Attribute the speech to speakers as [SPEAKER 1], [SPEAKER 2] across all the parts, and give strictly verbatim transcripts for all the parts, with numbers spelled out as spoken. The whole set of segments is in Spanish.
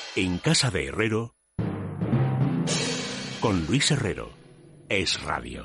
[SPEAKER 1] En casa de Herrero, con Luis Herrero, Es Radio.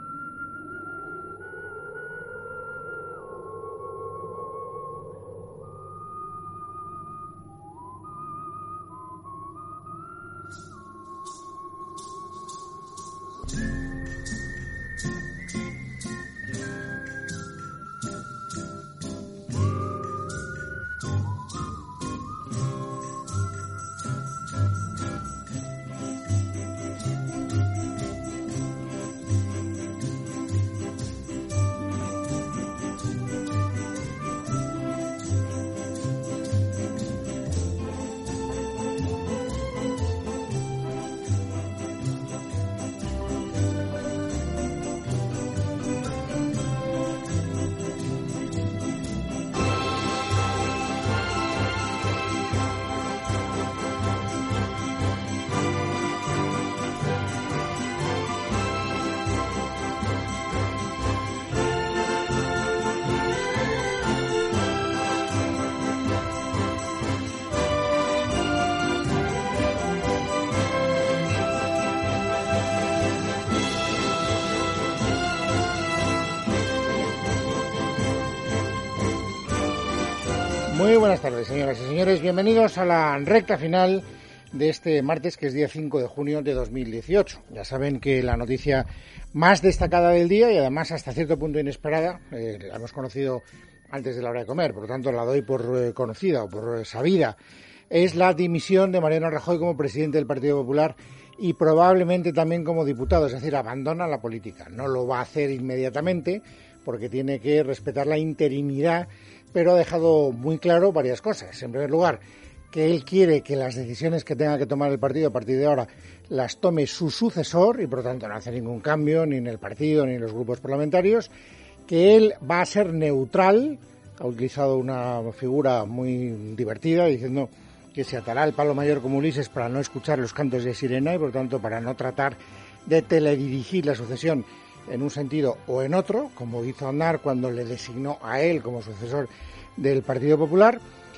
[SPEAKER 2] Muy buenas tardes, señoras y señores. Bienvenidos a la recta final de este martes, que es día cinco de junio de dos mil dieciocho. Ya saben que la noticia más destacada del día, y además hasta cierto punto inesperada, eh, la hemos conocido antes de la hora de comer, por lo tanto la doy por eh, conocida o por eh, sabida, es la dimisión de Mariano Rajoy como presidente del Partido Popular y probablemente también como diputado, es decir, abandona la política. No lo va a hacer inmediatamente porque tiene que respetar la interinidad, pero ha dejado muy claro varias cosas. En primer lugar, que él quiere que las decisiones que tenga que tomar el partido a partir de ahora las tome su sucesor y, por lo tanto, no hace ningún cambio ni en el partido ni en los grupos parlamentarios, que él va a ser neutral. Ha utilizado una figura muy divertida diciendo que se atará el palo mayor como Ulises para no escuchar los cantos de sirena y, por lo tanto, para no tratar de teledirigir la sucesión en un sentido o en otro, como hizo Aznar cuando le designó a él como sucesor del Partido Popular,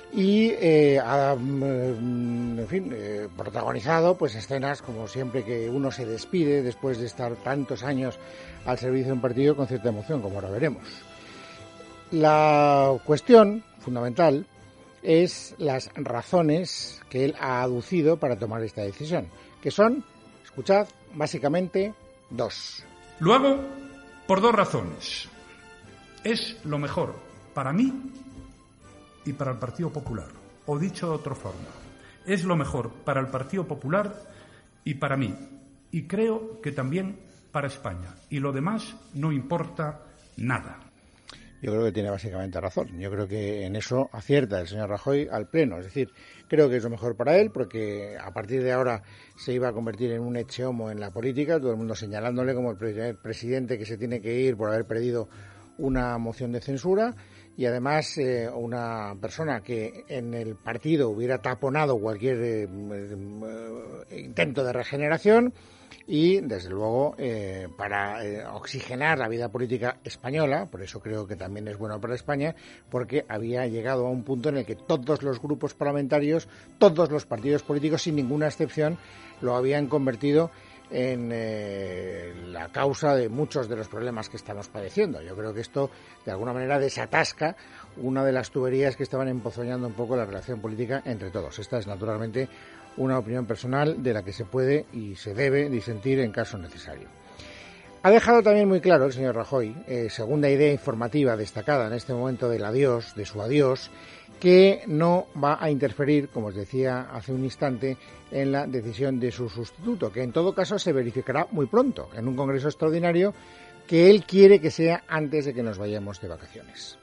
[SPEAKER 2] y eh, ha, en fin, eh, protagonizado pues escenas como siempre que uno se despide después de estar tantos años al servicio de un partido con cierta emoción, como ahora veremos. La cuestión fundamental es las razones que él ha aducido para tomar esta decisión, que son, escuchad, básicamente dos.
[SPEAKER 3] Lo hago por dos razones. Es lo mejor para mí y para el Partido Popular. O dicho de otra forma, es lo mejor para el Partido Popular y para mí. Y creo que también para España. Y lo demás no importa nada.
[SPEAKER 2] Yo creo que tiene básicamente razón. Yo creo que en eso acierta el señor Rajoy al pleno. Es decir, creo que es lo mejor para él porque a partir de ahora se iba a convertir en un ecce homo en la política, todo el mundo señalándole como el primer presidente que se tiene que ir por haber perdido una moción de censura y además eh, una persona que en el partido hubiera taponado cualquier eh, eh, intento de regeneración. Y, desde luego, eh, para eh, oxigenar la vida política española, por eso creo que también es bueno para España, porque había llegado a un punto en el que todos los grupos parlamentarios, todos los partidos políticos, sin ninguna excepción, lo habían convertido en eh, la causa de muchos de los problemas que estamos padeciendo. Yo creo que esto, de alguna manera, desatasca una de las tuberías que estaban empozoñando un poco la relación política entre todos. Esta es, naturalmente, una opinión personal de la que se puede y se debe disentir en caso necesario. Ha dejado también muy claro el señor Rajoy, eh, segunda idea informativa destacada en este momento del adiós, de su adiós, que no va a interferir, como os decía hace un instante, en la decisión de su sustituto, que en todo caso se verificará muy pronto, en un congreso extraordinario que él quiere que sea antes de que nos vayamos de vacaciones.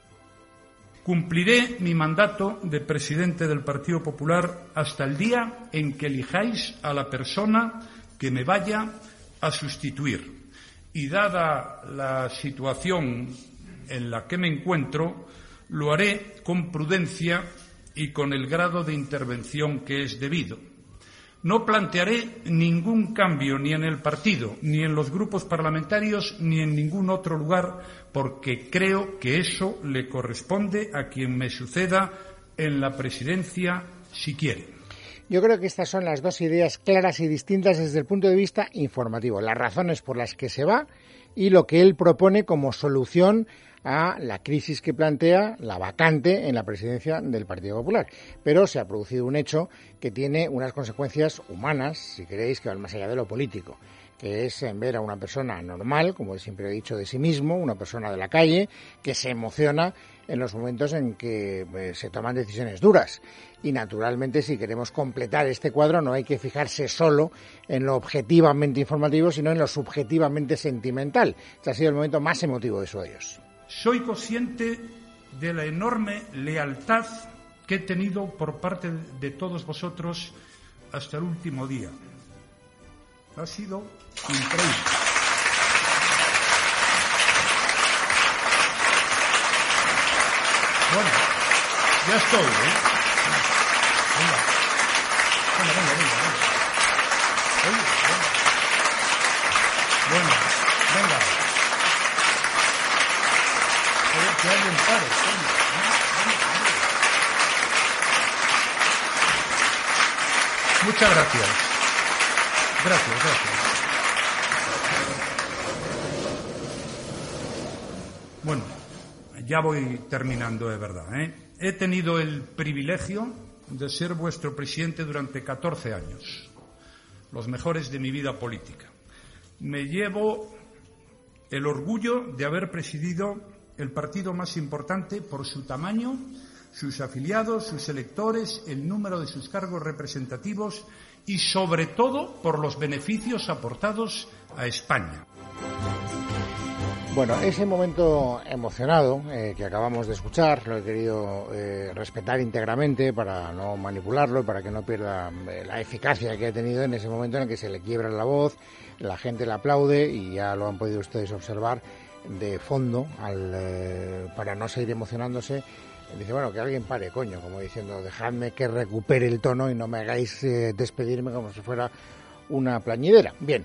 [SPEAKER 3] Cumpliré mi mandato de presidente del Partido Popular hasta el día en que elijáis a la persona que me vaya a sustituir. Y dada la situación en la que me encuentro, lo haré con prudencia y con el grado de intervención que es debido. No plantearé ningún cambio ni en el partido, ni en los grupos parlamentarios, ni en ningún otro lugar, porque creo que eso le corresponde a quien me suceda en la presidencia si quiere.
[SPEAKER 2] Yo creo que estas son las dos ideas claras y distintas desde el punto de vista informativo, las razones por las que se va y lo que él propone como solución a la crisis que plantea la vacante en la presidencia del Partido Popular. Pero se ha producido un hecho que tiene unas consecuencias humanas, si queréis, que van más allá de lo político, que es ver a una persona normal, como siempre he dicho de sí mismo, una persona de la calle, que se emociona en los momentos en que eh, se toman decisiones duras. Y naturalmente, si queremos completar este cuadro, no hay que fijarse solo en lo objetivamente informativo, sino en lo subjetivamente sentimental. Este ha sido el momento más emotivo de sus ellos.
[SPEAKER 3] Soy consciente de la enorme lealtad que he tenido por parte de todos vosotros hasta el último día. Ha sido increíble. Bueno, ya estoy, ¿eh? Venga, venga, venga, venga. Venga. Oye, venga. Bueno, venga. A ver, que alguien pare, venga. Muchas gracias. Gracias, gracias. Bueno, ya voy terminando de verdad, ¿eh? He tenido el privilegio de ser vuestro presidente durante catorce años, los mejores de mi vida política. Me llevo el orgullo de haber presidido el partido más importante por su tamaño, sus afiliados, sus electores, el número de sus cargos representativos y, sobre todo, por los beneficios aportados a España.
[SPEAKER 2] Bueno, ese momento emocionado eh, que acabamos de escuchar lo he querido eh, respetar íntegramente para no manipularlo, para que no pierda eh, la eficacia que ha tenido en ese momento en el que se le quiebra la voz, la gente le aplaude y ya lo han podido ustedes observar de fondo al, eh, para no seguir emocionándose. Dice, bueno, que alguien pare, coño, como diciendo, dejadme que recupere el tono y no me hagáis eh, despedirme como si fuera una plañidera. Bien,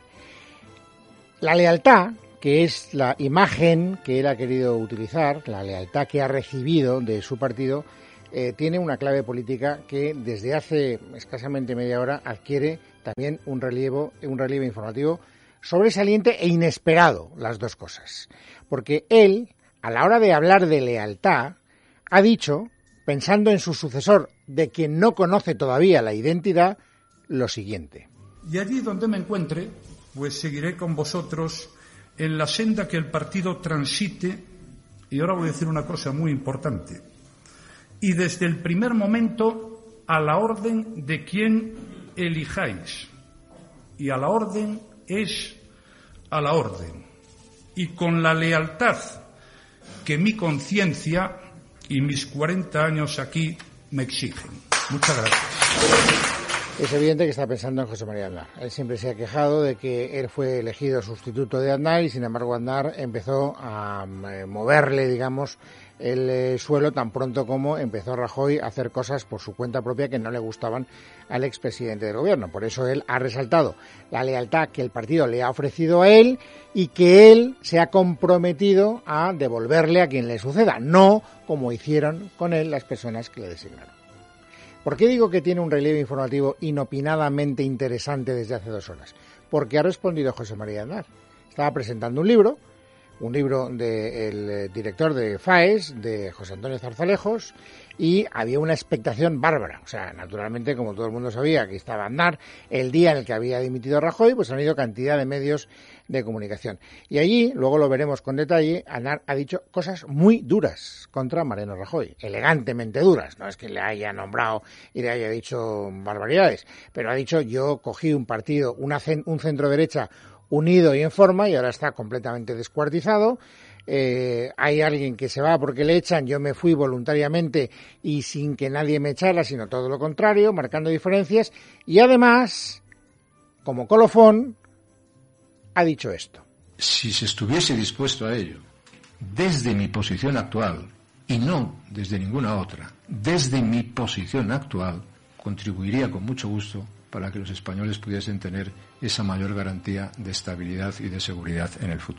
[SPEAKER 2] la lealtad, que es la imagen que él ha querido utilizar, la lealtad que ha recibido de su partido, eh, tiene una clave política que desde hace escasamente media hora adquiere también un relevo, un relieve informativo sobresaliente e inesperado, las dos cosas. Porque él, a la hora de hablar de lealtad, ha dicho, pensando en su sucesor, de quien no conoce todavía la identidad, lo siguiente.
[SPEAKER 3] Y allí donde me encuentre, pues seguiré con vosotros en la senda que el partido transite, y ahora voy a decir una cosa muy importante, y desde el primer momento a la orden de quien elijáis, y a la orden es a la orden, y con la lealtad que mi conciencia y mis cuarenta años aquí me exigen. Muchas gracias.
[SPEAKER 2] Es evidente que está pensando en José María Aznar. Él siempre se ha quejado de que él fue elegido sustituto de Aznar y, sin embargo, Aznar empezó a moverle, digamos, el eh, suelo tan pronto como empezó Rajoy a hacer cosas por su cuenta propia que no le gustaban al expresidente del gobierno. Por eso él ha resaltado la lealtad que el partido le ha ofrecido a él y que él se ha comprometido a devolverle a quien le suceda, no como hicieron con él las personas que le designaron. ¿Por qué digo que tiene un relieve informativo inopinadamente interesante desde hace dos horas? Porque ha respondido José María Aznar. Estaba presentando un libro, un libro del director de FAES, de José Antonio Zarzalejos, y había una expectación bárbara. O sea, naturalmente, como todo el mundo sabía que estaba Aznar el día en el que había dimitido Rajoy, pues han ido cantidad de medios de comunicación. Y allí, luego lo veremos con detalle, Aznar ha dicho cosas muy duras contra Mariano Rajoy, elegantemente duras. No es que le haya nombrado y le haya dicho barbaridades, pero ha dicho, yo cogí un partido, una, un centro derecha unido y en forma, y ahora está completamente descuartizado. Eh, hay alguien que se va porque le echan, yo me fui voluntariamente y sin que nadie me echara, sino todo lo contrario, marcando diferencias, y además, como colofón, ha dicho esto.
[SPEAKER 4] Si se estuviese dispuesto a ello, desde mi posición actual, y no desde ninguna otra, desde mi posición actual, contribuiría con mucho gusto para que los españoles pudiesen tener esa mayor garantía de estabilidad y de seguridad en el futuro.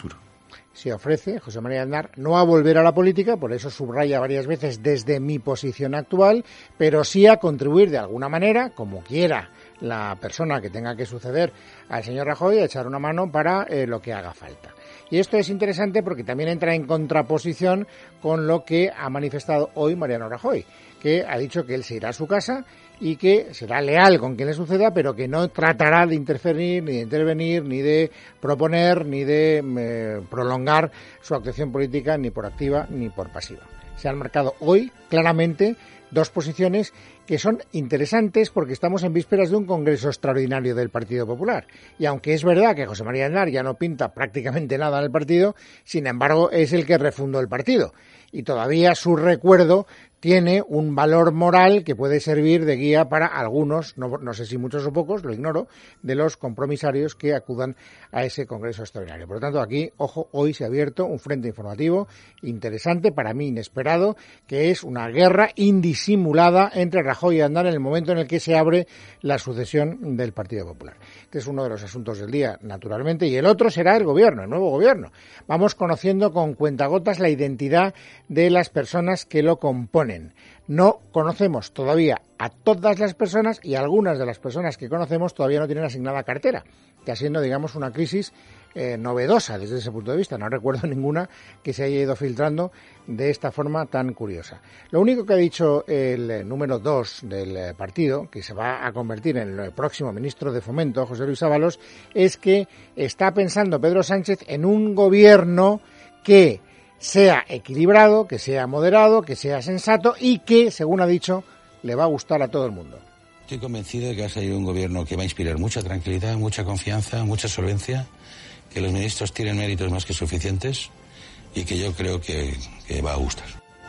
[SPEAKER 2] se ofrece, José María Aznar, no a volver a la política, por eso subraya varias veces desde mi posición actual, pero sí a contribuir de alguna manera, como quiera la persona que tenga que suceder al señor Rajoy, a echar una mano para eh, lo que haga falta. Y esto es interesante porque también entra en contraposición con lo que ha manifestado hoy Mariano Rajoy, que ha dicho que él se irá a su casa y que será leal con quien le suceda, pero que no tratará de interferir, ni de intervenir, ni de proponer, ni de eh, prolongar su actuación política, ni por activa ni por pasiva. Se han marcado hoy claramente dos posiciones que son interesantes porque estamos en vísperas de un congreso extraordinario del Partido Popular. Y aunque es verdad que José María Aznar ya no pinta prácticamente nada en el partido, sin embargo es el que refundó el partido. Y todavía su recuerdo tiene un valor moral que puede servir de guía para algunos, no, no sé si muchos o pocos, lo ignoro, de los compromisarios que acudan a ese congreso extraordinario. Por lo tanto, aquí, ojo, hoy se ha abierto un frente informativo interesante, para mí inesperado, que es una guerra indisimulada entre Rajoy y Aznar en el momento en el que se abre la sucesión del Partido Popular. Este es uno de los asuntos del día, naturalmente, y el otro será el gobierno, el nuevo gobierno. Vamos conociendo con cuentagotas la identidad de las personas que lo componen. No conocemos todavía a todas las personas y algunas de las personas que conocemos todavía no tienen asignada cartera, que siendo, digamos, una crisis eh, novedosa desde ese punto de vista. No recuerdo ninguna que se haya ido filtrando de esta forma tan curiosa. Lo único que ha dicho el número dos del partido, que se va a convertir en el próximo ministro de Fomento, José Luis Ábalos, es que está pensando Pedro Sánchez en un gobierno que sea equilibrado, que sea moderado, que sea sensato y que, según ha dicho, le va a gustar a todo el mundo.
[SPEAKER 5] Estoy convencido de que va a salir un gobierno que va a inspirar mucha tranquilidad, mucha confianza, mucha solvencia, que los ministros tienen méritos más que suficientes y que yo creo que, que va a gustar.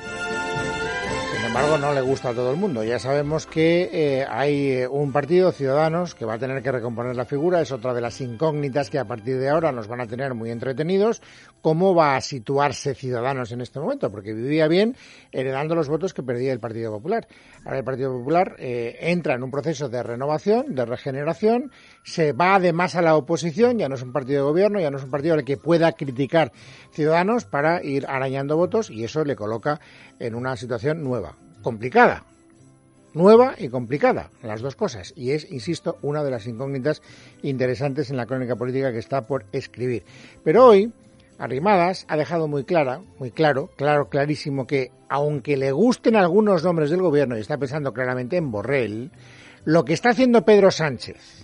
[SPEAKER 2] Sin embargo, no le gusta a todo el mundo. Ya sabemos que eh, hay un partido, Ciudadanos, que va a tener que recomponer la figura. Es otra de las incógnitas que a partir de ahora nos van a tener muy entretenidos. ¿Cómo va a situarse Ciudadanos en este momento? Porque vivía bien heredando los votos que perdía el Partido Popular. Ahora el Partido Popular eh, entra en un proceso de renovación, de regeneración, se va además a la oposición, ya no es un partido de gobierno, ya no es un partido al que pueda criticar Ciudadanos para ir arañando votos, y eso le coloca en una situación nueva, complicada, nueva y complicada, las dos cosas, y es, insisto, una de las incógnitas interesantes en la crónica política que está por escribir. Pero hoy Arrimadas ha dejado muy clara, muy claro, claro, clarísimo que, aunque le gusten algunos nombres del gobierno, y está pensando claramente en Borrell, lo que está haciendo Pedro Sánchez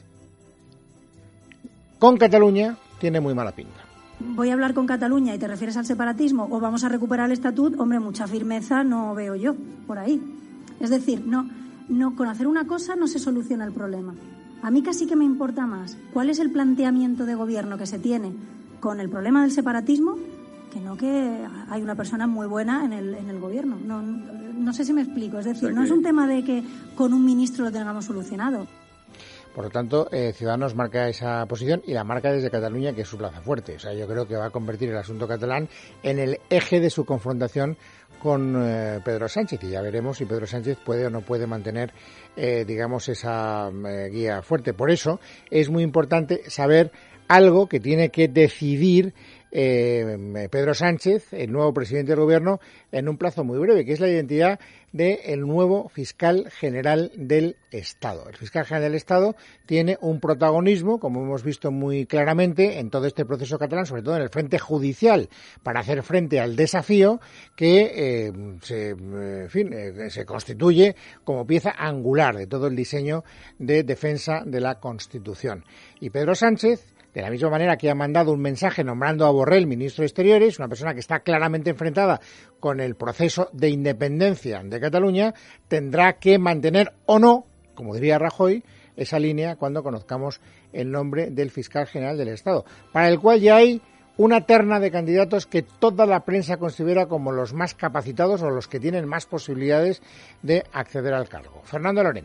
[SPEAKER 2] con Cataluña tiene muy mala pinta.
[SPEAKER 6] Voy a hablar con Cataluña y te refieres al separatismo o vamos a recuperar el estatut, hombre, mucha firmeza no veo yo por ahí. Es decir, no, no, con hacer una cosa no se soluciona el problema. A mí casi que me importa más cuál es el planteamiento de gobierno que se tiene con el problema del separatismo, que no que hay una persona muy buena en el, en el gobierno. No, no sé si me explico. Es decir, no es un tema de que con un ministro lo tengamos solucionado.
[SPEAKER 2] Por lo tanto, eh, Ciudadanos marca esa posición y la marca desde Cataluña, que es su plaza fuerte. O sea, yo creo que va a convertir el asunto catalán en el eje de su confrontación con eh, Pedro Sánchez. Y ya veremos si Pedro Sánchez puede o no puede mantener, eh, digamos, esa eh, guía fuerte. Por eso es muy importante saber algo que tiene que decidir eh, Pedro Sánchez, el nuevo presidente del gobierno, en un plazo muy breve, que es la identidad del nuevo fiscal general del Estado. El fiscal general del Estado tiene un protagonismo, como hemos visto muy claramente, en todo este proceso catalán, sobre todo en el frente judicial, para hacer frente al desafío que eh, se, en fin, eh, se constituye como pieza angular de todo el diseño de defensa de la Constitución. Y Pedro Sánchez, de la misma manera que ha mandado un mensaje nombrando a Borrell ministro de Exteriores, una persona que está claramente enfrentada con el proceso de independencia de Cataluña, tendrá que mantener o no, como diría Rajoy, esa línea cuando conozcamos el nombre del fiscal general del Estado, para el cual ya hay una terna de candidatos que toda la prensa considera como los más capacitados o los que tienen más posibilidades de acceder al cargo. Fernando Lorente.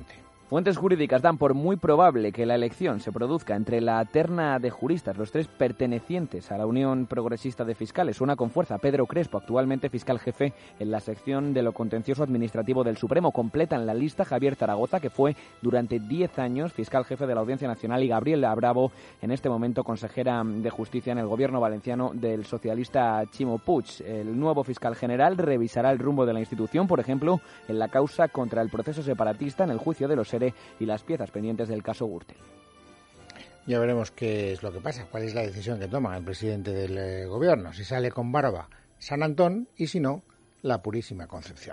[SPEAKER 7] Fuentes jurídicas dan por muy probable que la elección se produzca entre la terna de juristas, los tres pertenecientes a la Unión Progresista de Fiscales. Suena con fuerza Pedro Crespo, actualmente fiscal jefe en la sección de lo contencioso administrativo del Supremo. Completan la lista Javier Zaragoza, que fue durante diez años fiscal jefe de la Audiencia Nacional, y Gabriela Bravo, en este momento consejera de Justicia en el gobierno valenciano del socialista Ximo Puig. El nuevo fiscal general revisará el rumbo de la institución, por ejemplo, en la causa contra el proceso separatista, en el juicio de los y las piezas pendientes del caso Gürtel.
[SPEAKER 2] Ya veremos qué es lo que pasa, cuál es la decisión que toma el presidente del eh, gobierno, si sale con barba San Antón y si no, la Purísima Concepción.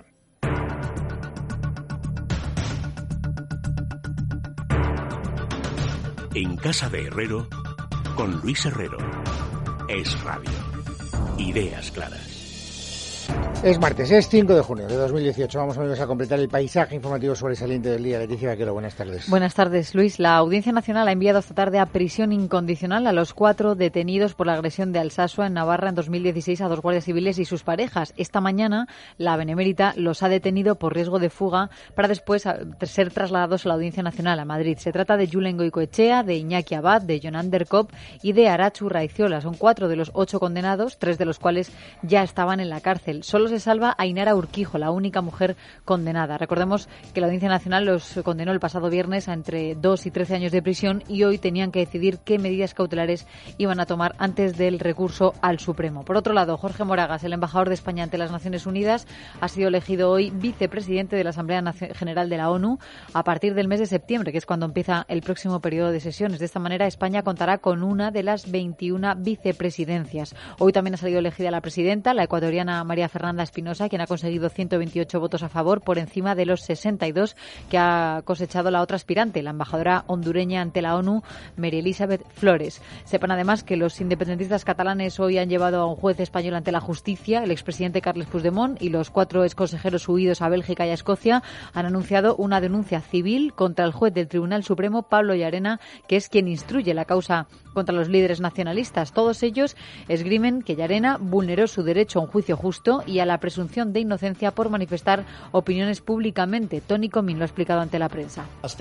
[SPEAKER 1] En casa de Herrero, con Luis Herrero. Es Radio. Ideas claras.
[SPEAKER 2] Es martes, es cinco de junio de dos mil dieciocho. Vamos amigos a completar el paisaje informativo sobresaliente del día. Leticia Vaquero, buenas tardes.
[SPEAKER 8] Buenas tardes, Luis. La Audiencia Nacional ha enviado esta tarde a prisión incondicional a los cuatro detenidos por la agresión de Alsasua en Navarra en dos mil dieciséis a dos guardias civiles y sus parejas. Esta mañana la Benemérita los ha detenido por riesgo de fuga para después ser trasladados a la Audiencia Nacional a Madrid. Se trata de Julen Goicoechea, de Iñaki Abad, de Jonander Kopp y de Arachu Raiciola. Son cuatro de los ocho condenados, tres de los cuales ya estaban en la cárcel. Solo se salva Ainara Urquijo, la única mujer condenada. Recordemos que la Audiencia Nacional los condenó el pasado viernes a entre dos y trece años de prisión y hoy tenían que decidir qué medidas cautelares iban a tomar antes del recurso al Supremo. Por otro lado, Jorge Moragas, el embajador de España ante las Naciones Unidas, ha sido elegido hoy vicepresidente de la Asamblea General de la ONU a partir del mes de septiembre, que es cuando empieza el próximo periodo de sesiones. De esta manera, España contará con una de las veintiuna vicepresidencias. Hoy también ha salido elegida la presidenta, la ecuatoriana María Fernanda Espinosa, quien ha conseguido ciento veintiocho votos a favor por encima de los sesenta y dos que ha cosechado la otra aspirante, la embajadora hondureña ante la ONU, María Elizabeth Flores. Sepan además que los independentistas catalanes hoy han llevado a un juez español ante la justicia. El expresidente Carles Puigdemont y los cuatro exconsejeros huidos a Bélgica y a Escocia han anunciado una denuncia civil contra el juez del Tribunal Supremo, Pablo Llarena, que es quien instruye la causa contra los líderes nacionalistas. Todos ellos esgrimen que Llarena vulneró su derecho a un juicio justo y a la presunción de inocencia por manifestar opiniones públicamente. Toni Comín lo ha explicado ante la prensa.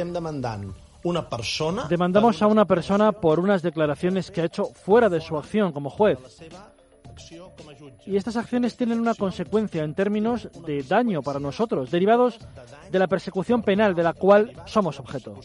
[SPEAKER 9] Demandamos a una persona por unas declaraciones que ha hecho fuera de su acción como juez. Y estas acciones tienen una consecuencia en términos de daño para nosotros, derivados de la persecución penal de la cual somos objeto.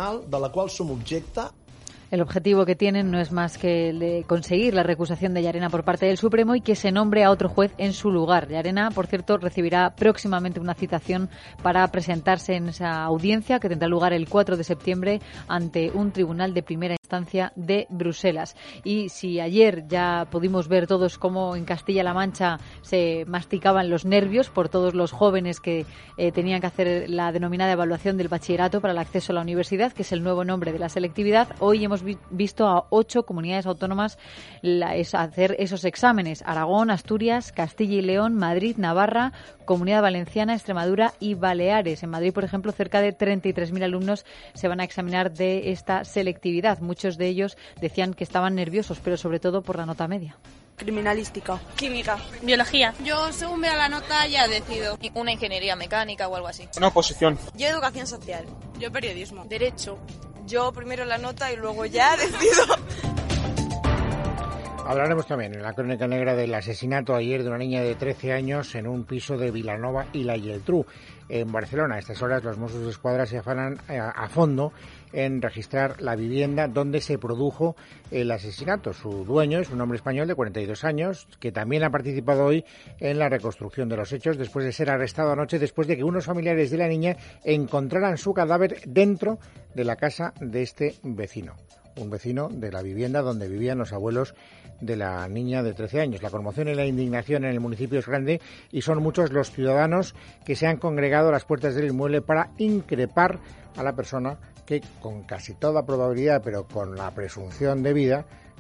[SPEAKER 8] El objetivo que tienen no es más que el de conseguir la recusación de Llarena por parte del Supremo y que se nombre a otro juez en su lugar. Llarena, por cierto, recibirá próximamente una citación para presentarse en esa audiencia que tendrá lugar el cuatro de septiembre ante un tribunal de primera instancia de Bruselas. Y si ayer ya pudimos ver todos cómo en Castilla-La Mancha se masticaban los nervios por todos los jóvenes que eh, tenían que hacer la denominada evaluación del bachillerato para el acceso a la universidad, que es el nuevo nombre de la selectividad, hoy hemos visto a ocho comunidades autónomas la, es, hacer esos exámenes: Aragón, Asturias, Castilla y León, Madrid, Navarra, Comunidad Valenciana, Extremadura y Baleares. En Madrid, por ejemplo, cerca de treinta y tres mil alumnos se van a examinar de esta selectividad. Muchos de ellos decían que estaban nerviosos, pero sobre todo por la nota media.
[SPEAKER 10] Criminalística, química, biología.
[SPEAKER 11] Yo, según vea la nota, ya decido.
[SPEAKER 10] Una ingeniería mecánica o algo así.
[SPEAKER 12] Una oposición.
[SPEAKER 11] Yo, educación social.
[SPEAKER 10] Yo, periodismo.
[SPEAKER 11] Derecho. Yo, primero la nota y luego ya decido.
[SPEAKER 2] Hablaremos también en la crónica negra del asesinato ayer de una niña de trece años en un piso de Vilanova y la Geltrú, en Barcelona. A estas horas los Mossos d'Esquadra se afanan a, a fondo en registrar la vivienda donde se produjo el asesinato. Su dueño es un hombre español de cuarenta y dos años que también ha participado hoy en la reconstrucción de los hechos después de ser arrestado anoche después de que unos familiares de la niña encontraran su cadáver dentro de la casa de este vecino. Un vecino de la vivienda donde vivían los abuelos de la niña de trece años. La conmoción y la indignación en el municipio es grande y son muchos los ciudadanos que se han congregado a las puertas del inmueble para increpar a la persona que, con casi toda probabilidad, pero con la presunción de vida,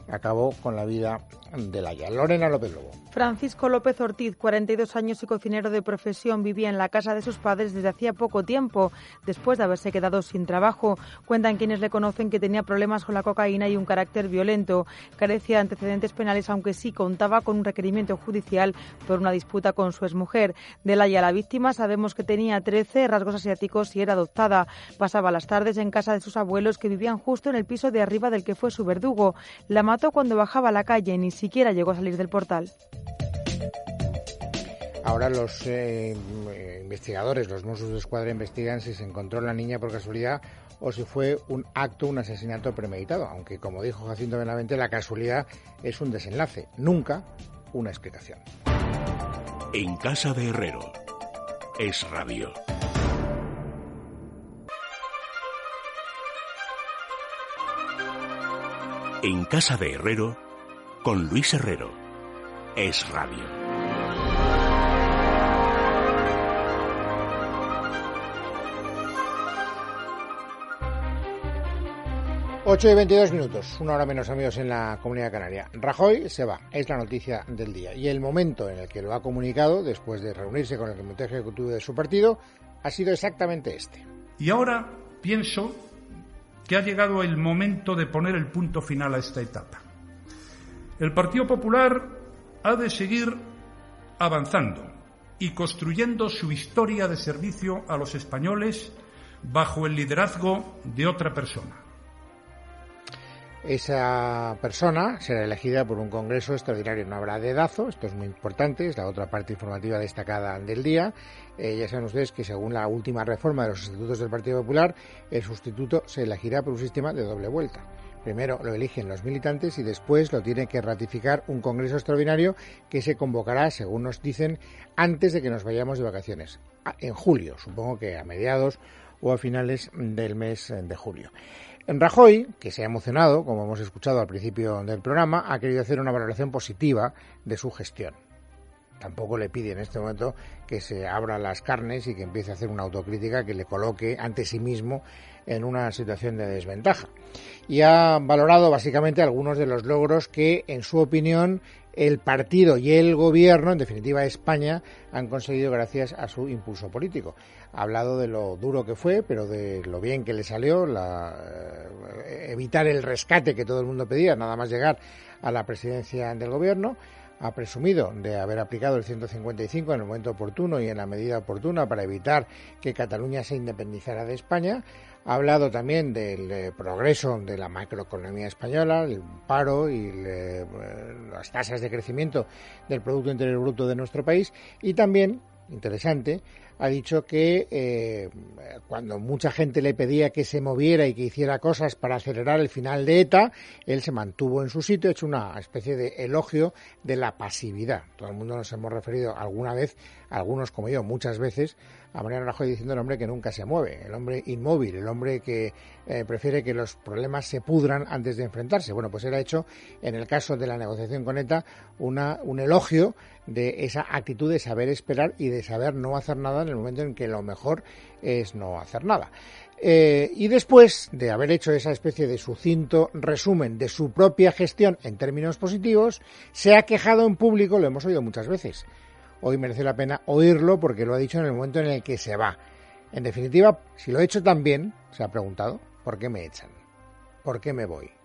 [SPEAKER 2] acabó con la vida de Laia. Lorena López Lobo.
[SPEAKER 12] Francisco López Ortiz, cuarenta y dos años y cocinero de profesión, vivía en la casa de sus padres desde hacía poco tiempo, después de haberse quedado sin trabajo. Cuentan quienes le conocen que tenía problemas con la cocaína y un carácter violento. Carecía de antecedentes penales, aunque sí contaba con un requerimiento judicial por una disputa con su exmujer. De Laia, la víctima, sabemos que tenía trece, rasgos asiáticos y era adoptada. Pasaba las tardes en casa de sus abuelos, que vivían justo en el piso de arriba del que fue su verdugo. La mató cuando bajaba a la calle, ni siquiera llegó a salir del portal.
[SPEAKER 2] Ahora los eh, investigadores, los Mossos de Escuadra, investigan si se encontró la niña por casualidad o si fue un acto, un asesinato premeditado, aunque, como dijo Jacinto Benavente, la casualidad es un desenlace, nunca una explicación.
[SPEAKER 1] En casa de Herrero, Es Radio. En casa de Herrero, con Luis Herrero, Es Radio.
[SPEAKER 2] ocho y veintidós minutos, una hora menos, amigos, en la Comunidad Canaria. Rajoy se va, es la noticia del día. Y el momento en el que lo ha comunicado, después de reunirse con el comité ejecutivo de su partido, ha sido exactamente este.
[SPEAKER 3] Y ahora pienso que ha llegado el momento de poner el punto final a esta etapa. El Partido Popular ha de seguir avanzando y construyendo su historia de servicio a los españoles bajo el liderazgo de otra persona.
[SPEAKER 2] Esa persona será elegida por un congreso extraordinario. No habrá dedazo, esto es muy importante, es la otra parte informativa destacada del día. Eh, ya saben ustedes que según la última reforma de los estatutos del Partido Popular, el sustituto se elegirá por un sistema de doble vuelta. Primero lo eligen los militantes y después lo tiene que ratificar un congreso extraordinario que se convocará, según nos dicen, antes de que nos vayamos de vacaciones. En julio, supongo que a mediados o a finales del mes de julio. Rajoy, que se ha emocionado, como hemos escuchado al principio del programa, ha querido hacer una valoración positiva de su gestión. Tampoco le pide en este momento que se abra las carnes y que empiece a hacer una autocrítica que le coloque ante sí mismo en una situación de desventaja. Y ha valorado básicamente algunos de los logros que, en su opinión, el partido y el gobierno, en definitiva España, han conseguido gracias a su impulso político. Ha hablado de lo duro que fue, pero de lo bien que le salió, la, eh, evitar el rescate que todo el mundo pedía, nada más llegar a la presidencia del gobierno. Ha presumido de haber aplicado el ciento cincuenta y cinco en el momento oportuno y en la medida oportuna para evitar que Cataluña se independizara de España. Ha hablado también del eh, progreso de la macroeconomía española, el paro y le, las tasas de crecimiento del Producto Interior Bruto de nuestro país. Y también, interesante, ha dicho que eh, cuando mucha gente le pedía que se moviera y que hiciera cosas para acelerar el final de ETA, él se mantuvo en su sitio, ha hecho una especie de elogio de la pasividad. Todo el mundo nos hemos referido alguna vez, algunos como yo, muchas veces, a Mariano Rajoy diciendo el hombre que nunca se mueve, el hombre inmóvil, el hombre que eh, prefiere que los problemas se pudran antes de enfrentarse. Bueno, pues él ha hecho, en el caso de la negociación con ETA, una, un elogio de esa actitud de saber esperar y de saber no hacer nada en el momento en que lo mejor es no hacer nada. Eh, y después de haber hecho esa especie de sucinto resumen de su propia gestión en términos positivos, se ha quejado en público, lo hemos oído muchas veces. Hoy merece la pena oírlo porque lo ha dicho en el momento en el que se va. En definitiva, si lo he hecho tan bien, se ha preguntado, ¿por qué me echan? ¿Por qué me voy?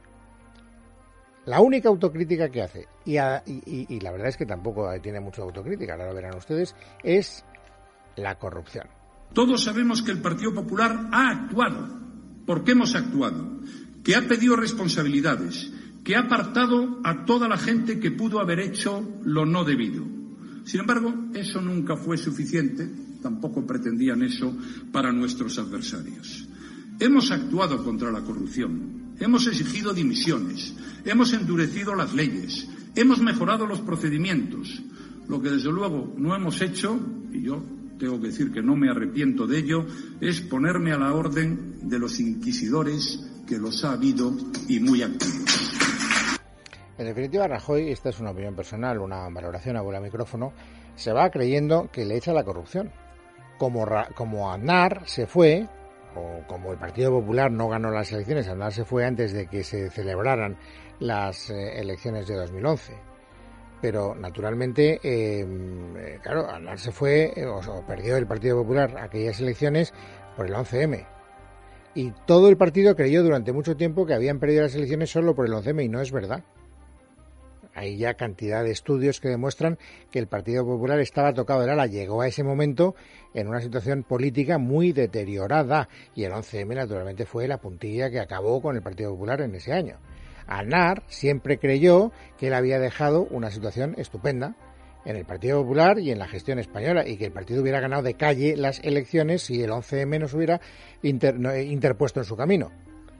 [SPEAKER 2] La única autocrítica que hace, y, a, y, y la verdad es que tampoco tiene mucha autocrítica, ahora lo verán ustedes, es la corrupción.
[SPEAKER 3] Todos sabemos que el Partido Popular ha actuado, porque hemos actuado, que ha pedido responsabilidades, que ha apartado a toda la gente que pudo haber hecho lo no debido. Sin embargo, eso nunca fue suficiente, tampoco pretendían eso para nuestros adversarios. Hemos actuado contra la corrupción, hemos exigido dimisiones, hemos endurecido las leyes, hemos mejorado los procedimientos. Lo que desde luego no hemos hecho, y yo tengo que decir que no me arrepiento de ello, es ponerme a la orden de los inquisidores, que los ha habido y muy activos.
[SPEAKER 2] En definitiva, Rajoy, esta es una opinión personal, una valoración a bola micrófono, se va creyendo que le echa la corrupción. Como, como Aznar se fue o como el Partido Popular no ganó las elecciones, Aznar se fue antes de que se celebraran las eh, elecciones de dos mil once. Pero, naturalmente, eh, claro, Aznar se fue, eh, o, o perdió el Partido Popular aquellas elecciones por el once eme. Y todo el partido creyó durante mucho tiempo que habían perdido las elecciones solo por el once eme, y no es verdad. Hay ya cantidad de estudios que demuestran que el Partido Popular estaba tocado del ala. Llegó a ese momento en una situación política muy deteriorada, y el once eme, naturalmente, fue la puntilla que acabó con el Partido Popular en ese año. Aznar siempre creyó que él había dejado una situación estupenda en el Partido Popular y en la gestión española, y que el partido hubiera ganado de calle las elecciones si el once eme no se hubiera inter, no, interpuesto en su camino.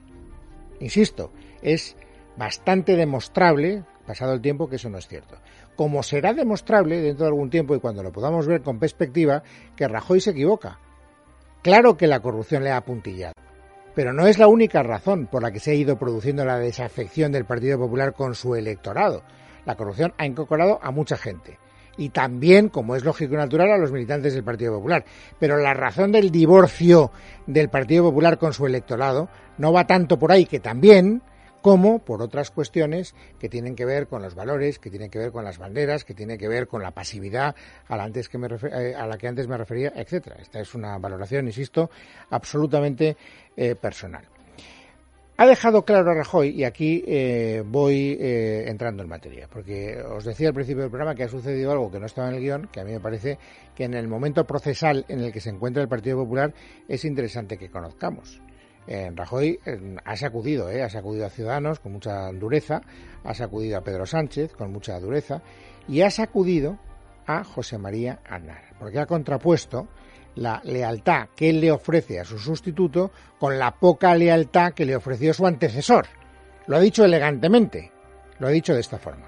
[SPEAKER 2] Insisto, es bastante demostrable, pasado el tiempo, que eso no es cierto. Como será demostrable dentro de algún tiempo, y cuando lo podamos ver con perspectiva, que Rajoy se equivoca. Claro que la corrupción le ha apuntillado, pero no es la única razón por la que se ha ido produciendo la desafección del Partido Popular con su electorado. La corrupción ha incorporado a mucha gente, y también, como es lógico y natural, a los militantes del Partido Popular. Pero la razón del divorcio del Partido Popular con su electorado no va tanto por ahí, que también, como por otras cuestiones que tienen que ver con los valores, que tienen que ver con las banderas, que tienen que ver con la pasividad a la, antes que me refer- eh, a la que antes me refería, etcétera. Esta es una valoración, insisto, absolutamente eh, personal. Ha dejado claro a Rajoy, y aquí eh, voy eh, entrando en materia, porque os decía al principio del programa que ha sucedido algo que no estaba en el guión, que a mí me parece que en el momento procesal en el que se encuentra el Partido Popular es interesante que conozcamos. Eh, Rajoy eh, ha sacudido, eh, ha sacudido a Ciudadanos con mucha dureza, ha sacudido a Pedro Sánchez con mucha dureza, y ha sacudido a José María Aznar, porque ha contrapuesto la lealtad que él le ofrece a su sustituto con la poca lealtad que le ofreció su antecesor. Lo ha dicho elegantemente, lo ha dicho de esta forma.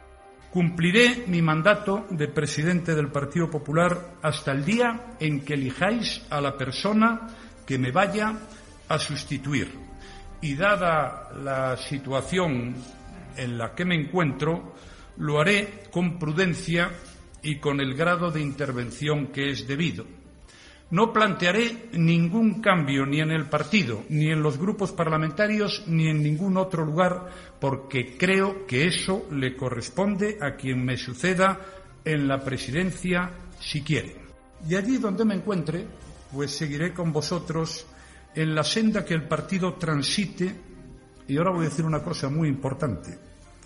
[SPEAKER 3] Cumpliré mi mandato de presidente del Partido Popular hasta el día en que elijáis a la persona que me vaya a sustituir. Y dada la situación en la que me encuentro, lo haré con prudencia y con el grado de intervención que es debido. No plantearé ningún cambio ni en el partido, ni en los grupos parlamentarios, ni en ningún otro lugar, porque creo que eso le corresponde a quien me suceda en la presidencia si quiere. Y allí donde me encuentre, pues seguiré con vosotros en la senda que el partido transite, y ahora voy a decir una cosa muy importante,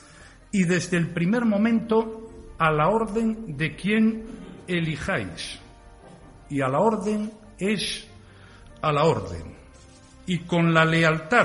[SPEAKER 3] y desde el primer momento a la orden de quien elijáis. Y a la orden es a la orden, y con la lealtad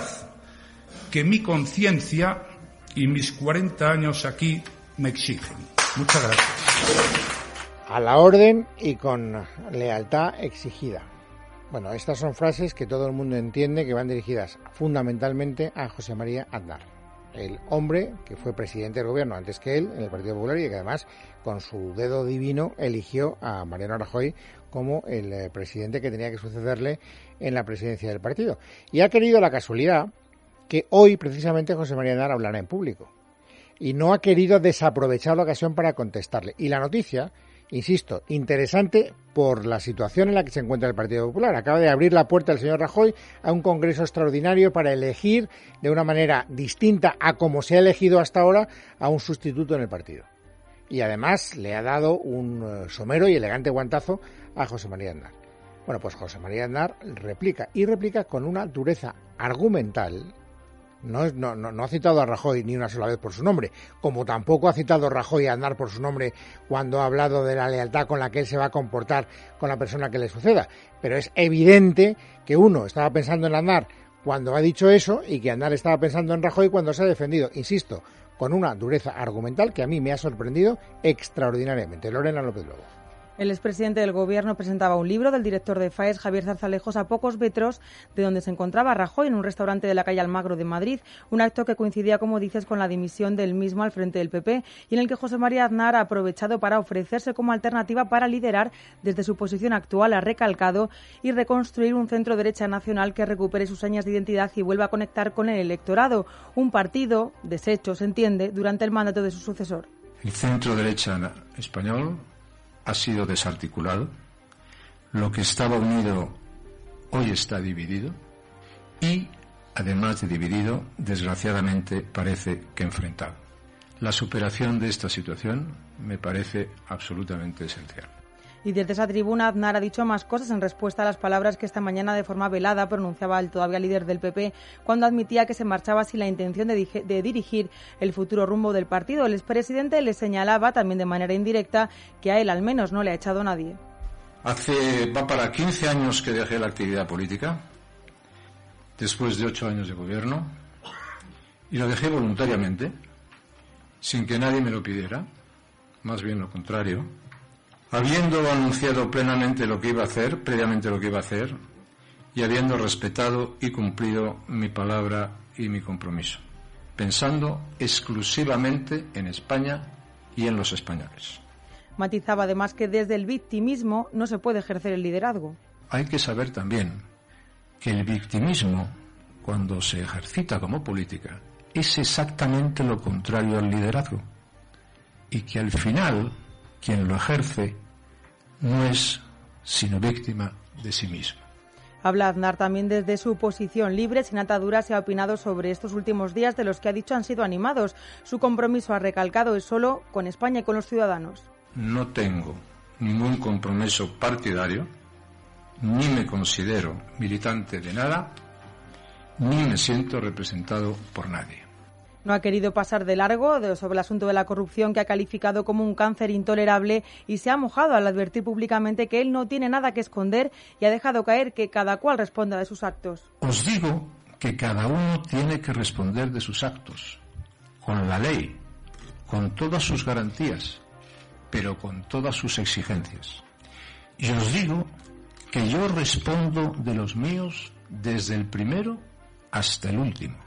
[SPEAKER 3] que mi conciencia y mis cuarenta años aquí me exigen. Muchas gracias.
[SPEAKER 2] A la orden y con lealtad exigida. Bueno, estas son frases que todo el mundo entiende que van dirigidas fundamentalmente a José María Aznar, el hombre que fue presidente del gobierno antes que él en el Partido Popular, y que además con su dedo divino eligió a Mariano Rajoy como el eh, presidente que tenía que sucederle en la presidencia del partido. Y ha querido la casualidad que hoy precisamente José María Aznar hablará en público, y no ha querido desaprovechar la ocasión para contestarle. Y la noticia, insisto, interesante por la situación en la que se encuentra el Partido Popular. Acaba de abrir la puerta el señor Rajoy a un congreso extraordinario para elegir de una manera distinta a como se ha elegido hasta ahora a un sustituto en el partido. Y además le ha dado un somero y elegante guantazo a José María Aznar. Bueno, pues José María Aznar replica, y replica con una dureza argumental. No, no, no, no ha citado a Rajoy ni una sola vez por su nombre, como tampoco ha citado Rajoy a Aznar por su nombre cuando ha hablado de la lealtad con la que él se va a comportar con la persona que le suceda. Pero es evidente que uno estaba pensando en Aznar cuando ha dicho eso, y que Aznar estaba pensando en Rajoy cuando se ha defendido, insisto, con una dureza argumental que a mí me ha sorprendido extraordinariamente. Lorena López Lobo.
[SPEAKER 12] El expresidente del Gobierno presentaba un libro del director de FAES, Javier Zarzalejos, a pocos metros de donde se encontraba Rajoy, en un restaurante de la calle Almagro de Madrid, un acto que coincidía, como dices, con la dimisión del mismo al frente del P P, y en el que José María Aznar ha aprovechado para ofrecerse como alternativa para liderar desde su posición actual, ha recalcado, y reconstruir un centro derecha nacional que recupere sus señas de identidad y vuelva a conectar con el electorado, un partido deshecho, se entiende, durante el mandato de su sucesor.
[SPEAKER 4] El centro derecha español ha sido desarticulado. Lo que estaba unido hoy está dividido y, además de dividido, desgraciadamente parece que enfrentado. La superación de esta situación me parece absolutamente esencial.
[SPEAKER 12] Y desde esa tribuna Aznar ha dicho más cosas en respuesta a las palabras que esta mañana de forma velada pronunciaba el todavía líder del P P cuando admitía que se marchaba sin la intención de, dije, de dirigir el futuro rumbo del partido. El expresidente le señalaba también de manera indirecta que a él al menos no le ha echado nadie.
[SPEAKER 4] Hace, va para quince años que dejé la actividad política, después de ocho años de gobierno, y lo dejé voluntariamente, sin que nadie me lo pidiera, más bien lo contrario, habiendo anunciado plenamente lo que iba a hacer, previamente lo que iba a hacer, y habiendo respetado y cumplido mi palabra y mi compromiso, pensando exclusivamente en España y en los españoles.
[SPEAKER 12] Matizaba además que desde el victimismo no se puede ejercer el liderazgo.
[SPEAKER 4] Hay que saber también que el victimismo, cuando se ejercita como política, es exactamente lo contrario al liderazgo, y que al final quien lo ejerce no es sino víctima de sí mismo.
[SPEAKER 12] Habla Aznar también desde su posición libre, sin ataduras, y ha opinado sobre estos últimos días de los que ha dicho han sido animados. Su compromiso, ha recalcado, es solo con España y con los ciudadanos.
[SPEAKER 4] No tengo ningún compromiso partidario, ni me considero militante de nada, ni me siento representado por nadie.
[SPEAKER 12] No ha querido pasar de largo de, sobre el asunto de la corrupción, que ha calificado como un cáncer intolerable, y se ha mojado al advertir públicamente que él no tiene nada que esconder y ha dejado caer que cada cual responda de sus actos.
[SPEAKER 4] Os digo que cada uno tiene que responder de sus actos, con la ley, con todas sus garantías, pero con todas sus exigencias. Y os digo que yo respondo de los míos desde el primero hasta el último.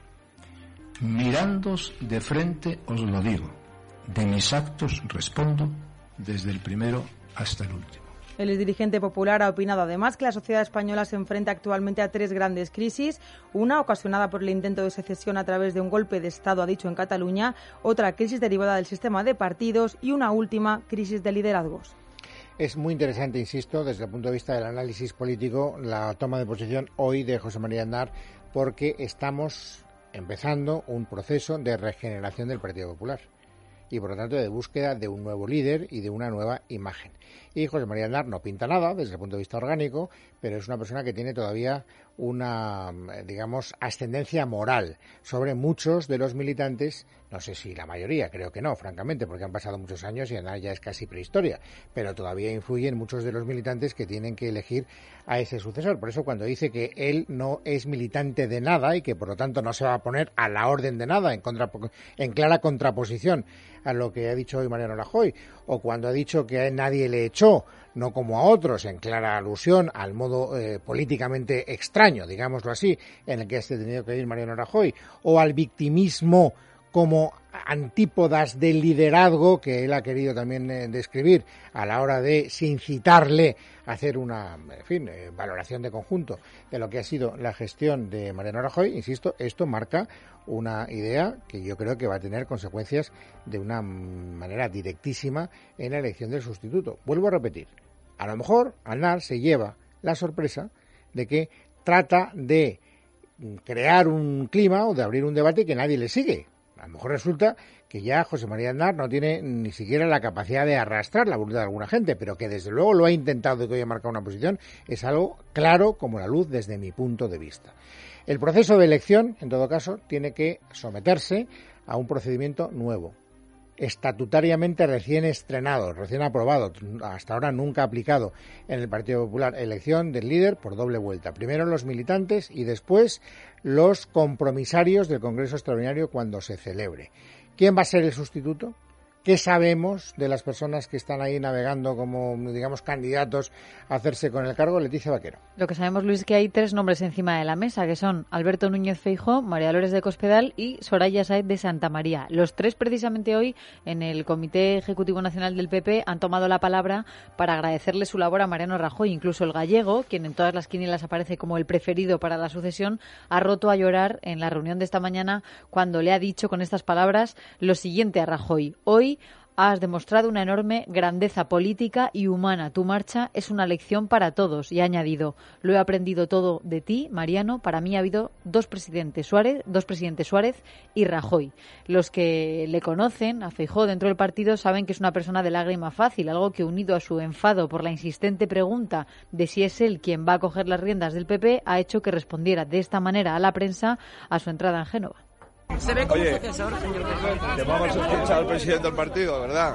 [SPEAKER 4] Mirándoos de frente os lo digo, de mis actos respondo desde el primero hasta el último.
[SPEAKER 12] El dirigente popular ha opinado además que la sociedad española se enfrenta actualmente a tres grandes crisis, una ocasionada por el intento de secesión a través de un golpe de Estado, ha dicho, en Cataluña, otra crisis derivada del sistema de partidos y una última crisis de liderazgos.
[SPEAKER 2] Es muy interesante, insisto, desde el punto de vista del análisis político, la toma de posición hoy de José María Aznar, porque estamos empezando un proceso de regeneración del Partido Popular y, por lo tanto, de búsqueda de un nuevo líder y de una nueva imagen. Y José María Aznar no pinta nada desde el punto de vista orgánico, pero es una persona que tiene todavía una, digamos, ascendencia moral sobre muchos de los militantes. No sé si la mayoría, creo que no, francamente, porque han pasado muchos años y Aznar ya es casi prehistoria, pero todavía influyen muchos de los militantes que tienen que elegir a ese sucesor. Por eso, cuando dice que él no es militante de nada y que por lo tanto no se va a poner a la orden de nada, en, contra, en clara contraposición a lo que ha dicho hoy Mariano Rajoy, o cuando ha dicho que a nadie le echó, no como a otros, en clara alusión al modo eh, políticamente extraño, digámoslo así, en el que ha tenido que ir Mariano Rajoy, o al victimismo como antípodas del liderazgo que él ha querido también eh, describir a la hora de incitarle a hacer una, en fin, eh, valoración de conjunto de lo que ha sido la gestión de Mariano Rajoy. Insisto, esto marca una idea que yo creo que va a tener consecuencias de una manera directísima en la elección del sustituto. Vuelvo a repetir, a lo mejor Aznar se lleva la sorpresa de que trata de crear un clima o de abrir un debate que nadie le sigue. A lo mejor resulta que ya José María Aznar no tiene ni siquiera la capacidad de arrastrar la voluntad de alguna gente, pero que desde luego lo ha intentado y que hoy ha marcado una posición, es algo claro como la luz desde mi punto de vista. El proceso de elección, en todo caso, tiene que someterse a un procedimiento nuevo, estatutariamente recién estrenado, recién aprobado, hasta ahora nunca aplicado en el Partido Popular. Elección del líder por doble vuelta. Primero los militantes y después los compromisarios del Congreso Extraordinario cuando se celebre. ¿Quién va a ser el sustituto? ¿Qué sabemos de las personas que están ahí navegando como, digamos, candidatos a hacerse con el cargo? Leticia Vaquero.
[SPEAKER 8] Lo que sabemos, Luis, es que hay tres nombres encima de la mesa, que son Alberto Núñez Feijóo, María Dolores de Cospedal y Soraya Sáez de Santamaría. Los tres, precisamente hoy, en el Comité Ejecutivo Nacional del P P, han tomado la palabra para agradecerle su labor a Mariano Rajoy. Incluso el gallego, quien en todas las quinielas aparece como el preferido para la sucesión, ha roto a llorar en la reunión de esta mañana cuando le ha dicho con estas palabras lo siguiente a Rajoy: hoy has demostrado una enorme grandeza política y humana. Tu marcha es una lección para todos. Y ha añadido, lo he aprendido todo de ti, Mariano. Para mí ha habido dos presidentes Suárez, dos presidentes Suárez y Rajoy. Los que le conocen a Feijóo dentro del partido saben que es una persona de lágrima fácil, algo que unido a su enfado por la insistente pregunta de si es él quien va a coger las riendas del P P, ha hecho que respondiera de esta manera a la prensa a su entrada en Génova.
[SPEAKER 13] Se ve como sucesor, señor presidente. Que vamos a escuchar al presidente del partido, ¿verdad?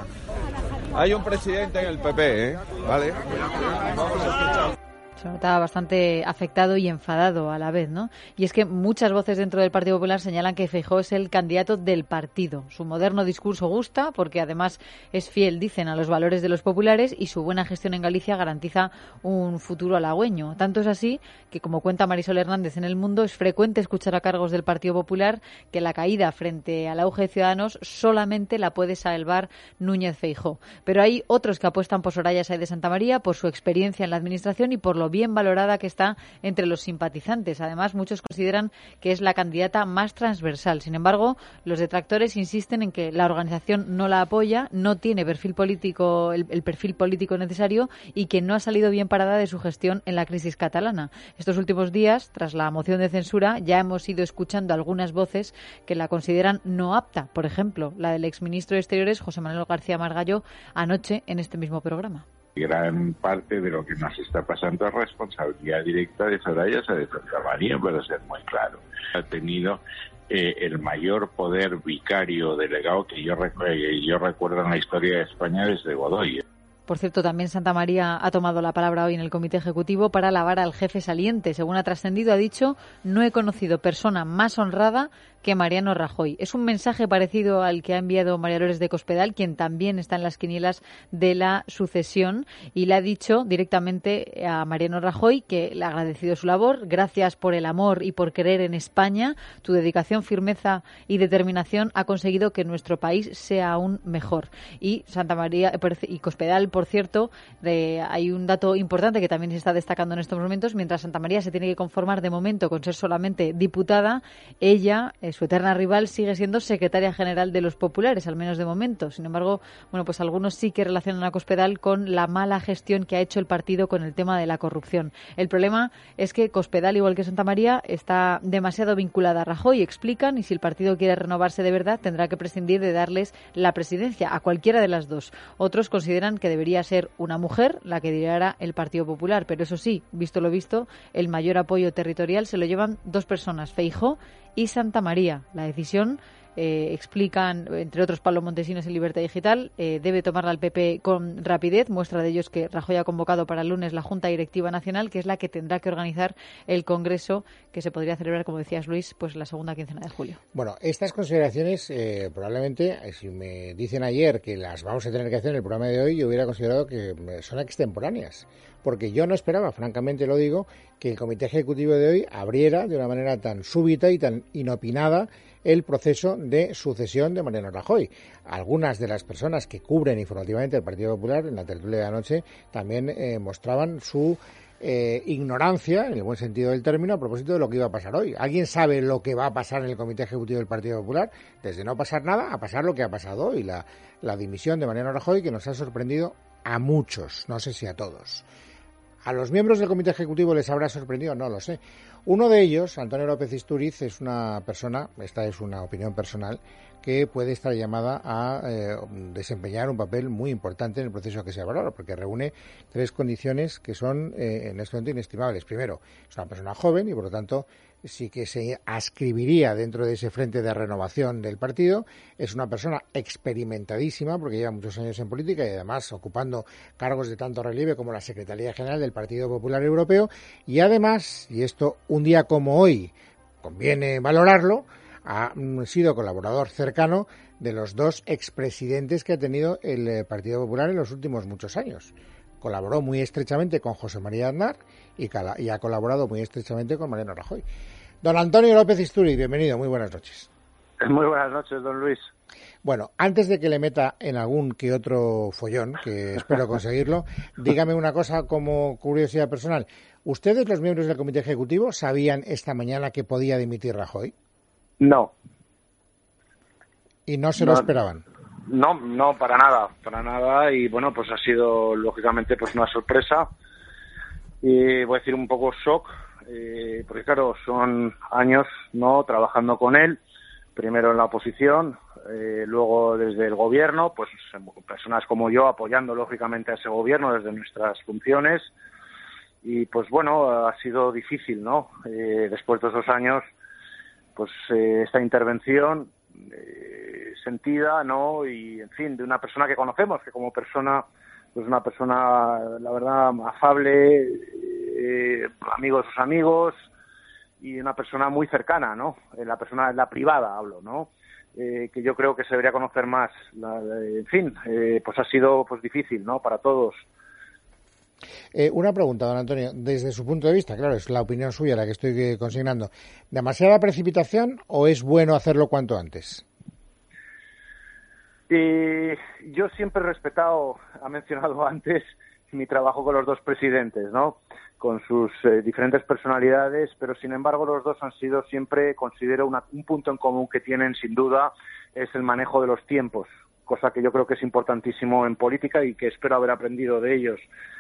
[SPEAKER 13] Hay un presidente en el P P, ¿eh? Vale. Vamos a escuchar.
[SPEAKER 8] Se notaba bastante afectado y enfadado a la vez, ¿no? Y es que muchas voces dentro del Partido Popular señalan que Feijóo es el candidato del partido. Su moderno discurso gusta porque además es fiel, dicen, a los valores de los populares y su buena gestión en Galicia garantiza un futuro halagüeño. Tanto es así que, como cuenta Marisol Hernández en El Mundo, es frecuente escuchar a cargos del Partido Popular que la caída frente al auge de Ciudadanos solamente la puede salvar Núñez Feijóo. Pero hay otros que apuestan por Soraya Sáez de Santamaría, por su experiencia en la administración y por lo bien valorada que está entre los simpatizantes. Además, muchos consideran que es la candidata más transversal. Sin embargo, los detractores insisten en que la organización no la apoya, no tiene perfil político, el, el perfil político necesario y que no ha salido bien parada de su gestión en la crisis catalana. Estos últimos días, tras la moción de censura, ya hemos ido escuchando algunas voces que la consideran no apta. Por ejemplo, la del exministro de Exteriores, José Manuel García Margallo, anoche en este mismo programa.
[SPEAKER 14] Gran parte de lo que nos está pasando es responsabilidad directa de Soraya Sáez de Santamaría, para ser muy claro. Ha tenido eh, el mayor poder vicario delegado que yo, recu- yo recuerdo en la historia de España desde Godoy.
[SPEAKER 8] Por cierto, también Santamaría ha tomado la palabra hoy en el Comité Ejecutivo para alabar al jefe saliente. Según ha trascendido, ha dicho, no he conocido persona más honrada que Mariano Rajoy. Es un mensaje parecido al que ha enviado María Dolores de Cospedal, quien también está en las quinielas de la sucesión, y le ha dicho directamente a Mariano Rajoy que le ha agradecido su labor. Gracias por el amor y por querer en España. Tu dedicación, firmeza y determinación ha conseguido que nuestro país sea aún mejor. Y Santamaría y Cospedal, por cierto, de, hay un dato importante que también se está destacando en estos momentos. Mientras Santamaría se tiene que conformar de momento con ser solamente diputada, ella, eh, su eterna rival, sigue siendo secretaria general de los populares, al menos de momento. Sin embargo, bueno, pues algunos sí que relacionan a Cospedal con la mala gestión que ha hecho el partido con el tema de la corrupción. El problema es que Cospedal, igual que Santamaría, está demasiado vinculada a Rajoy, explican, y si el partido quiere renovarse de verdad, tendrá que prescindir de darles la presidencia a cualquiera de las dos. Otros consideran que debería ser una mujer la que liderara el Partido Popular, pero eso sí, visto lo visto, el mayor apoyo territorial se lo llevan dos personas, Feijóo y Santamaría. La decisión, eh, explican, entre otros, Pablo Montesinos en Libertad Digital, eh, debe tomarla el P P con rapidez. Muestra de ello es que Rajoy ha convocado para el lunes la Junta Directiva Nacional, que es la que tendrá que organizar el Congreso, que se podría celebrar, como decías, Luis, pues la segunda quincena de julio.
[SPEAKER 2] Bueno, estas consideraciones, eh, probablemente, si me dicen ayer que las vamos a tener que hacer en el programa de hoy, yo hubiera considerado que son extemporáneas. Porque yo no esperaba, francamente lo digo, que el Comité Ejecutivo de hoy abriera de una manera tan súbita y tan inopinada el proceso de sucesión de Mariano Rajoy. Algunas de las personas que cubren informativamente el Partido Popular en la tertulia de anoche también eh, mostraban su eh, ignorancia, en el buen sentido del término, a propósito de lo que iba a pasar hoy. ¿Alguien sabe lo que va a pasar en el Comité Ejecutivo del Partido Popular? Desde no pasar nada a pasar lo que ha pasado hoy, la, la dimisión de Mariano Rajoy, que nos ha sorprendido a muchos, no sé si a todos. ¿A los miembros del Comité Ejecutivo les habrá sorprendido? No lo sé. Uno de ellos, Antonio López Istúriz, es una persona, esta es una opinión personal, que puede estar llamada a eh, desempeñar un papel muy importante en el proceso que se valora, porque reúne tres condiciones que son eh, en este momento inestimables. Primero, es una persona joven y, por lo tanto, sí que se adscribiría dentro de ese frente de renovación del partido. Es una persona experimentadísima, porque lleva muchos años en política y, además, ocupando cargos de tanto relieve como la Secretaría General del Partido Popular Europeo. Y, además, y esto un día como hoy conviene valorarlo, ha sido colaborador cercano de los dos expresidentes que ha tenido el Partido Popular en los últimos muchos años. Colaboró muy estrechamente con José María Aznar y, cala, y ha colaborado muy estrechamente con Mariano Rajoy. Don Antonio López Istúriz, bienvenido, muy buenas noches.
[SPEAKER 15] Muy buenas noches, don Luis.
[SPEAKER 2] Bueno, antes de que le meta en algún que otro follón, que espero conseguirlo, dígame una cosa como curiosidad personal. ¿Ustedes, los miembros del Comité Ejecutivo, sabían esta mañana que podía dimitir Rajoy?
[SPEAKER 15] No.
[SPEAKER 2] ¿Y no se
[SPEAKER 15] no,
[SPEAKER 2] lo esperaban?
[SPEAKER 15] No, no, para nada, para nada. Y bueno, pues ha sido lógicamente pues una sorpresa. Y voy a decir un poco shock, eh, porque claro, son años, ¿no?, trabajando con él, primero en la oposición, eh, luego desde el gobierno, pues personas como yo apoyando lógicamente a ese gobierno desde nuestras funciones. Y pues bueno, ha sido difícil, ¿no? Eh, después de esos años, pues eh, esta intervención eh, sentida, ¿no? Y en fin, de una persona que conocemos, que como persona, pues una persona, la verdad, afable, eh, amigo de sus amigos, y una persona muy cercana, ¿no? Eh, la persona, la privada hablo, ¿no? Eh, que yo creo que se debería conocer más. La, en fin, eh, pues ha sido pues difícil, ¿no?, para todos.
[SPEAKER 2] Eh, una pregunta, don Antonio, desde su punto de vista, claro, es la opinión suya la que estoy consignando. ¿Demasiada precipitación o es bueno hacerlo cuanto antes?
[SPEAKER 15] Eh, yo siempre he respetado, ha mencionado antes, mi trabajo con los dos presidentes, ¿no?, con sus eh, diferentes personalidades, pero sin embargo los dos han sido siempre, considero, una, un punto en común que tienen sin duda, es el manejo de los tiempos, cosa que yo creo que es importantísimo en política y que espero haber aprendido de ellos.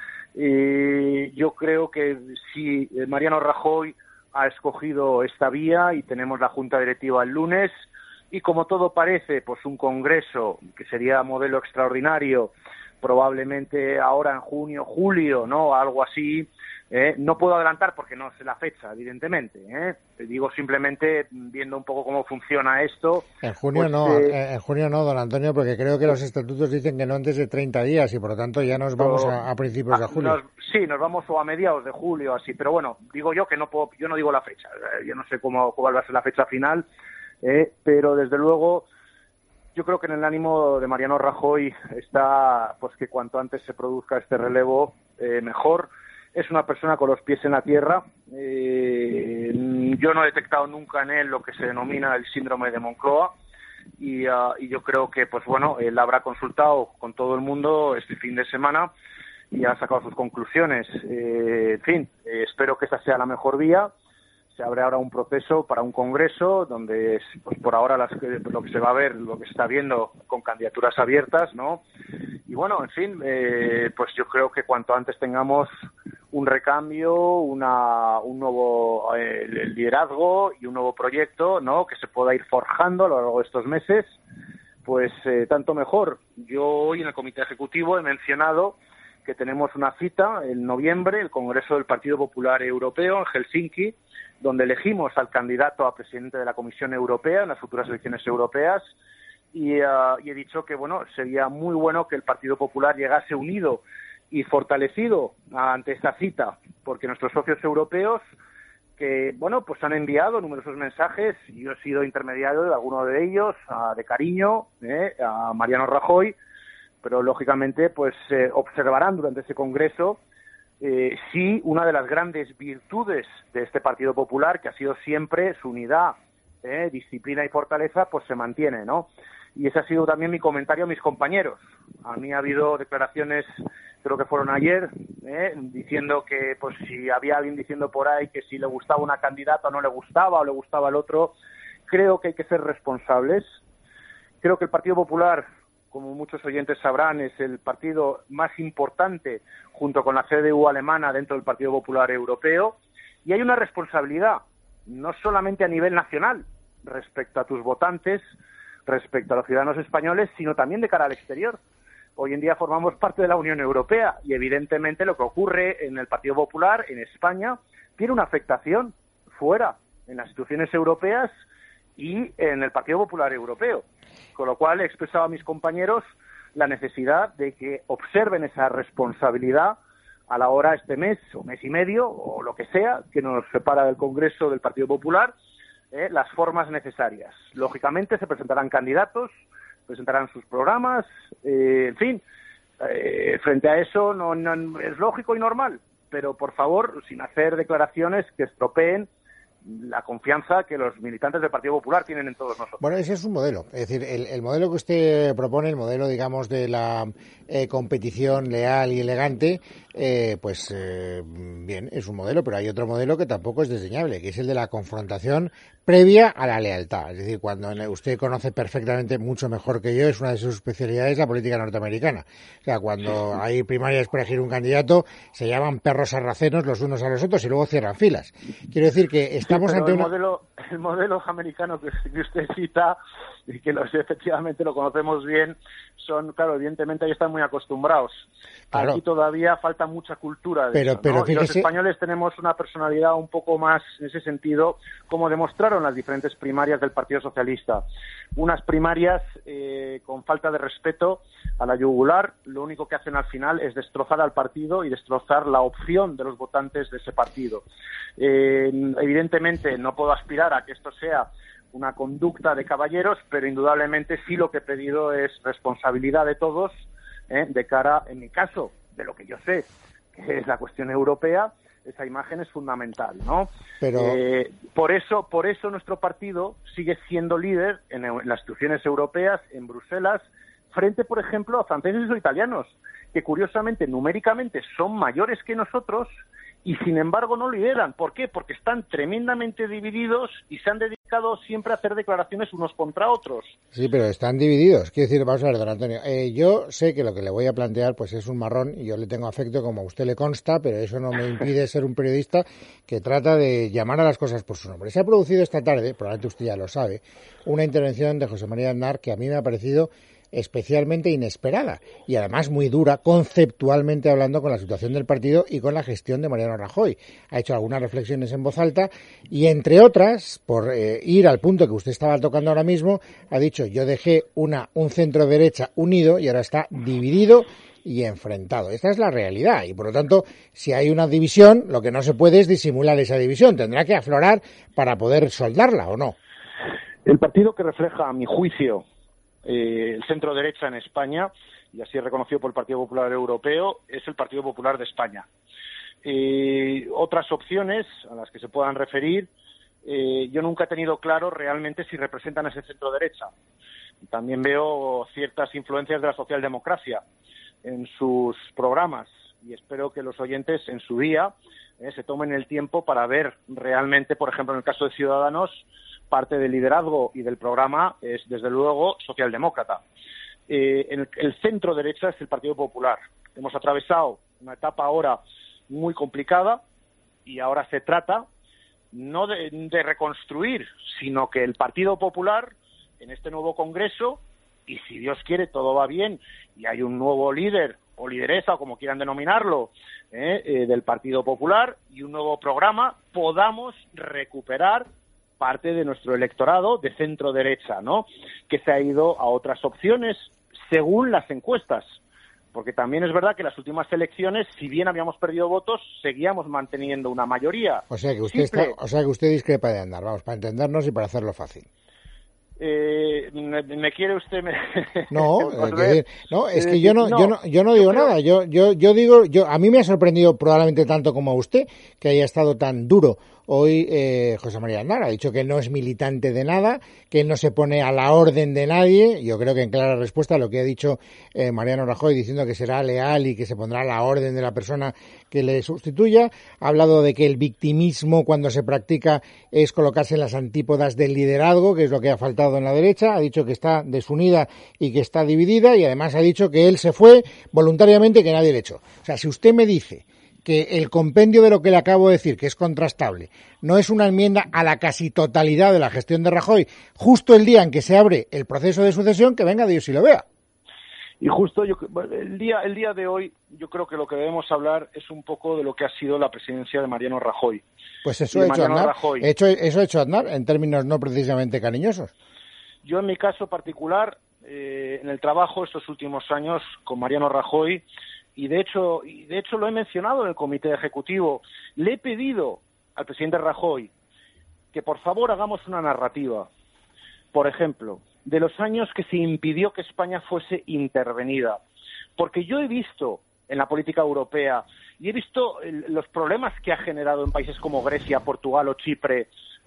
[SPEAKER 15] Y yo creo que si Mariano Rajoy ha escogido esta vía y tenemos la Junta Directiva el lunes, y como todo parece, pues un congreso que sería modelo extraordinario, probablemente ahora en junio, julio, ¿no?, algo así. Eh, no puedo adelantar porque no sé la fecha, evidentemente. ¿eh? Te digo simplemente viendo un poco cómo funciona esto.
[SPEAKER 2] En junio
[SPEAKER 15] pues,
[SPEAKER 2] no,
[SPEAKER 15] eh,
[SPEAKER 2] en junio no, don Antonio, porque creo que los estatutos dicen que no antes de treinta días y por lo tanto ya nos vamos a, a principios de julio.
[SPEAKER 15] Nos, sí, nos vamos o a mediados de julio, así. Pero bueno, digo yo que no puedo, yo no digo la fecha. Yo no sé cómo, cuál va a ser la fecha final, eh, pero desde luego yo creo que en el ánimo de Mariano Rajoy está pues que cuanto antes se produzca este relevo, eh, mejor. Es una persona con los pies en la tierra. Eh, yo no he detectado nunca en él lo que se denomina el síndrome de Moncloa y, uh, y yo creo que, pues bueno, él habrá consultado con todo el mundo este fin de semana y ha sacado sus conclusiones. Eh, en fin, eh, espero que esa sea la mejor vía. Se abre ahora un proceso para un congreso donde, pues por ahora, las, lo que se va a ver, lo que se está viendo con candidaturas abiertas, ¿no? Y bueno, en fin, eh, pues yo creo que cuanto antes tengamos un recambio, una, un nuevo eh, liderazgo y un nuevo proyecto, ¿no?, que se pueda ir forjando a lo largo de estos meses, pues eh, tanto mejor. Yo hoy en el Comité Ejecutivo he mencionado que tenemos una cita en noviembre, el Congreso del Partido Popular Europeo en Helsinki, donde elegimos al candidato a presidente de la Comisión Europea en las futuras elecciones europeas, y, uh, y he dicho que bueno, sería muy bueno que el Partido Popular llegase unido y fortalecido ante esta cita, porque nuestros socios europeos, que bueno, pues han enviado numerosos mensajes, y yo he sido intermediario de alguno de ellos, uh, de cariño, eh, a Mariano Rajoy, pero lógicamente pues eh, observarán durante ese congreso eh, si una de las grandes virtudes de este Partido Popular, que ha sido siempre su unidad, eh, disciplina y fortaleza, pues se mantiene, ¿no? Y ese ha sido también mi comentario a mis compañeros. A mí ha habido declaraciones, creo que fueron ayer, eh, diciendo que pues si había alguien diciendo por ahí que si le gustaba una candidata o no le gustaba, o le gustaba el otro. Creo que hay que ser responsables. Creo que el Partido Popular, como muchos oyentes sabrán, es el partido más importante junto con la C D U alemana dentro del Partido Popular Europeo, y hay una responsabilidad, no solamente a nivel nacional, respecto a tus votantes, respecto a los ciudadanos españoles, sino también de cara al exterior. Hoy en día formamos parte de la Unión Europea y evidentemente lo que ocurre en el Partido Popular, en España, tiene una afectación fuera, en las instituciones europeas y en el Partido Popular Europeo. Con lo cual he expresado a mis compañeros la necesidad de que observen esa responsabilidad a la hora este mes o mes y medio o lo que sea que nos separa del Congreso del Partido Popular, eh, las formas necesarias. Lógicamente se presentarán candidatos, presentarán sus programas, eh, en fin, eh, frente a eso no, no es lógico y normal, pero por favor sin hacer declaraciones que estropeen la confianza que los militantes del Partido Popular tienen en todos nosotros.
[SPEAKER 2] Bueno, ese es un modelo. Es decir, el, el modelo que usted propone, el modelo, digamos, de la eh, competición leal y elegante, eh, pues eh, bien, es un modelo, pero hay otro modelo que tampoco es desdeñable, que es el de la confrontación previa a la lealtad. Es decir, cuando usted conoce perfectamente, mucho mejor que yo, es una de sus especialidades, la política norteamericana. O sea, cuando hay primarias para elegir un candidato, se llaman perros sarracenos los unos a los otros y luego cierran filas. Quiero decir que estamos
[SPEAKER 15] sí,
[SPEAKER 2] ante
[SPEAKER 15] el
[SPEAKER 2] una...
[SPEAKER 15] modelo, el modelo americano que, que usted cita, y que los, efectivamente lo conocemos bien, son, claro, evidentemente ahí están muy acostumbrados. Claro. Aquí todavía falta mucha cultura de
[SPEAKER 2] pero,
[SPEAKER 15] eso, ¿no?
[SPEAKER 2] pero fíjese...
[SPEAKER 15] Y los españoles tenemos una personalidad un poco más en ese sentido, como demostraron las diferentes primarias del Partido Socialista. Unas primarias eh, con falta de respeto a la yugular, lo único que hacen al final es destrozar al partido y destrozar la opción de los votantes de ese partido. Eh, evidentemente no puedo aspirar a que esto sea una conducta de caballeros, pero indudablemente sí lo que he pedido es responsabilidad de todos, ¿eh? de cara, en mi caso, de lo que yo sé, que es la cuestión europea. Esa imagen es fundamental, ¿no?
[SPEAKER 2] Pero...
[SPEAKER 15] Eh, por eso, por eso nuestro partido sigue siendo líder en, en las instituciones europeas, en Bruselas, frente, por ejemplo, a franceses o italianos, que curiosamente, numéricamente, son mayores que nosotros y, sin embargo, no lideran. ¿Por qué? Porque están tremendamente divididos y se han dedicado siempre a hacer declaraciones unos contra otros.
[SPEAKER 2] Sí, pero están divididos. Quiero decir, vamos a ver, don Antonio, eh, yo sé que lo que le voy a plantear pues es un marrón y yo le tengo afecto como a usted le consta, pero eso no me impide ser un periodista que trata de llamar a las cosas por su nombre. Se ha producido esta tarde, probablemente usted ya lo sabe, una intervención de José María Aznar que a mí me ha parecido especialmente inesperada y además muy dura conceptualmente hablando con la situación del partido y con la gestión de Mariano Rajoy. Ha hecho algunas reflexiones en voz alta y, entre otras, por eh, ir al punto que usted estaba tocando ahora mismo, ha dicho: yo dejé una un centro derecha unido y ahora está dividido y enfrentado. Esta es la realidad y, por lo tanto, si hay una división, lo que no se puede es disimular esa división. Tendrá que aflorar para poder soldarla, ¿o no?
[SPEAKER 15] El partido que refleja, a mi juicio, Eh, el centro derecha en España, y así es reconocido por el Partido Popular Europeo, es el Partido Popular de España. Eh, otras opciones a las que se puedan referir, eh, yo nunca he tenido claro realmente si representan ese centro derecha. También veo ciertas influencias de la socialdemocracia en sus programas y espero que los oyentes en su día eh, se tomen el tiempo para ver realmente, por ejemplo, en el caso de Ciudadanos, parte del liderazgo y del programa es, desde luego, socialdemócrata. Eh, en el, el centro derecha es el Partido Popular. Hemos atravesado una etapa ahora muy complicada y ahora se trata no de, de reconstruir, sino que el Partido Popular, en este nuevo Congreso, y si Dios quiere todo va bien y hay un nuevo líder o lideresa, o como quieran denominarlo, eh, eh, del Partido Popular y un nuevo programa, podamos recuperar parte de nuestro electorado de centro derecha, ¿no? Que se ha ido a otras opciones según las encuestas, porque también es verdad que en las últimas elecciones, si bien habíamos perdido votos, seguíamos manteniendo una mayoría.
[SPEAKER 2] O sea que usted está, o sea que usted discrepa de Aznar, vamos, para entendernos y para hacerlo fácil.
[SPEAKER 15] Eh, me, me quiere usted me...
[SPEAKER 2] no, eh, no es que yo no, no yo no yo no digo yo creo... nada, yo yo yo digo yo a mí me ha sorprendido probablemente tanto como a usted que haya estado tan duro hoy eh, José María Aznar. Ha dicho que no es militante de nada, que no se pone a la orden de nadie. Yo creo que en clara respuesta a lo que ha dicho eh, Mariano Rajoy, diciendo que será leal y que se pondrá a la orden de la persona que le sustituya. Ha hablado de que el victimismo cuando se practica es colocarse en las antípodas del liderazgo, que es lo que ha faltado en la derecha. Ha dicho que está desunida y que está dividida y además ha dicho que él se fue voluntariamente y que nadie le echó. O sea, si usted me dice que el compendio de lo que le acabo de decir, que es contrastable, no es una enmienda a la casi totalidad de la gestión de Rajoy, justo el día en que se abre el proceso de sucesión, que venga Dios y lo vea.
[SPEAKER 15] Y justo yo, el día el día de hoy, yo creo que lo que debemos hablar es un poco de lo que ha sido la presidencia de Mariano Rajoy.
[SPEAKER 2] Pues eso ha hecho Aznar, hecho, eso ha hecho Aznar, en términos no precisamente cariñosos.
[SPEAKER 15] Yo, en mi caso particular, eh, en el trabajo estos últimos años con Mariano Rajoy, y de hecho y de hecho lo he mencionado en el comité ejecutivo, le he pedido al presidente Rajoy que por favor hagamos una narrativa, por ejemplo, de los años que se impidió que España fuese intervenida, porque yo he visto en la política europea y he visto el, los problemas que ha generado en países como Grecia, Portugal o Chipre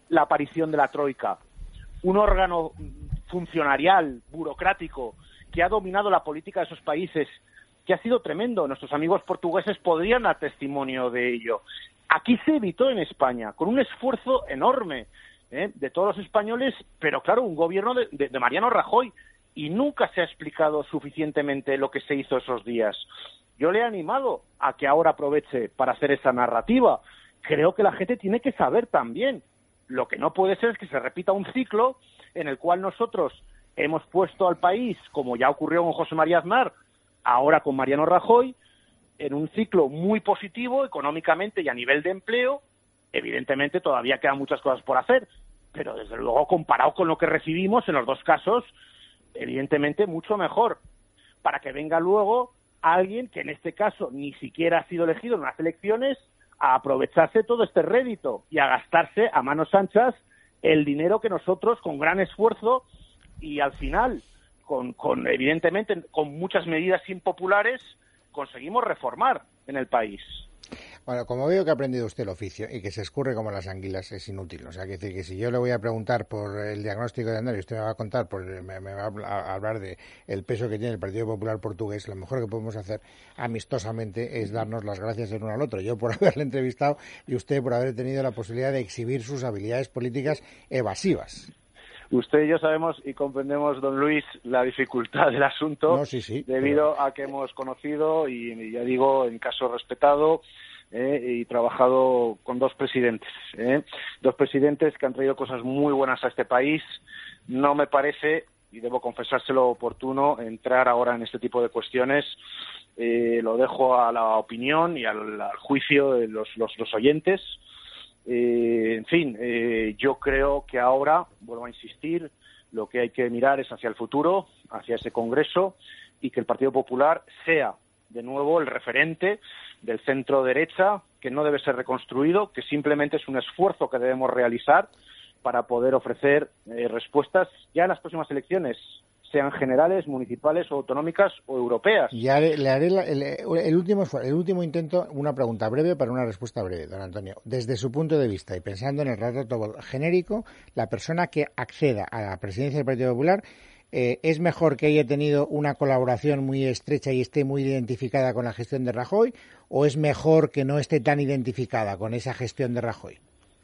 [SPEAKER 15] la aparición de la Troika, un órgano funcionarial, burocrático, que ha dominado la política de esos países, que ha sido tremendo. Nuestros amigos portugueses podrían dar testimonio de ello. Aquí se evitó en España, con un esfuerzo enorme ¿eh? de todos los españoles, pero claro, un gobierno de, de, de Mariano Rajoy, y nunca se ha explicado suficientemente lo que se hizo esos días. Yo le he animado a que ahora aproveche para hacer esa narrativa. Creo que la gente tiene que saber también. Lo que no puede ser es que se repita un ciclo en el cual nosotros hemos puesto al país, como ya ocurrió con José María Aznar, ahora con Mariano Rajoy, en un ciclo muy positivo económicamente y a nivel de empleo. Evidentemente todavía quedan muchas cosas por hacer, pero desde luego comparado con lo que recibimos en los dos casos, evidentemente mucho mejor, para que venga luego alguien que en este caso ni siquiera ha sido elegido en unas elecciones a aprovecharse todo este rédito y a gastarse a manos anchas el dinero que nosotros con gran esfuerzo y al final con, con evidentemente con muchas medidas impopulares conseguimos reformar en el país.
[SPEAKER 2] Bueno, como veo que ha aprendido usted el oficio y que se escurre como las anguilas, es inútil. O sea, que decir que si yo le voy a preguntar por el diagnóstico de Aznar y usted me va a contar, por, me, me va a hablar de el peso que tiene el Partido Popular Portugués, lo mejor que podemos hacer amistosamente es darnos las gracias el uno al otro. Yo por haberle entrevistado y usted por haber tenido la posibilidad de exhibir sus habilidades políticas evasivas.
[SPEAKER 15] Usted y yo sabemos y comprendemos, don Luis, la dificultad del asunto,
[SPEAKER 2] no, sí, sí,
[SPEAKER 15] debido
[SPEAKER 2] pero...
[SPEAKER 15] a que hemos conocido y, ya digo, en caso respetado, eh, y trabajado con dos presidentes, eh, dos presidentes que han traído cosas muy buenas a este país. No me parece, y debo confesárselo oportuno, entrar ahora en este tipo de cuestiones. Eh, lo dejo a la opinión y al, al juicio de los, los, los oyentes. Eh, en fin, eh, yo creo que ahora, vuelvo a insistir, lo que hay que mirar es hacia el futuro, hacia ese Congreso, y que el Partido Popular sea de nuevo el referente del centro derecha, que no debe ser reconstruido, que simplemente es un esfuerzo que debemos realizar para poder ofrecer eh, respuestas ya en las próximas elecciones, sean generales, municipales o autonómicas o europeas.
[SPEAKER 2] Ya le, le haré la, el, el último el último intento, una pregunta breve para una respuesta breve, don Antonio. Desde su punto de vista y pensando en el retrato genérico, la persona que acceda a la presidencia del Partido Popular, eh, ¿es mejor que haya tenido una colaboración muy estrecha y esté muy identificada con la gestión de Rajoy, o es mejor que no esté tan identificada con esa gestión de Rajoy?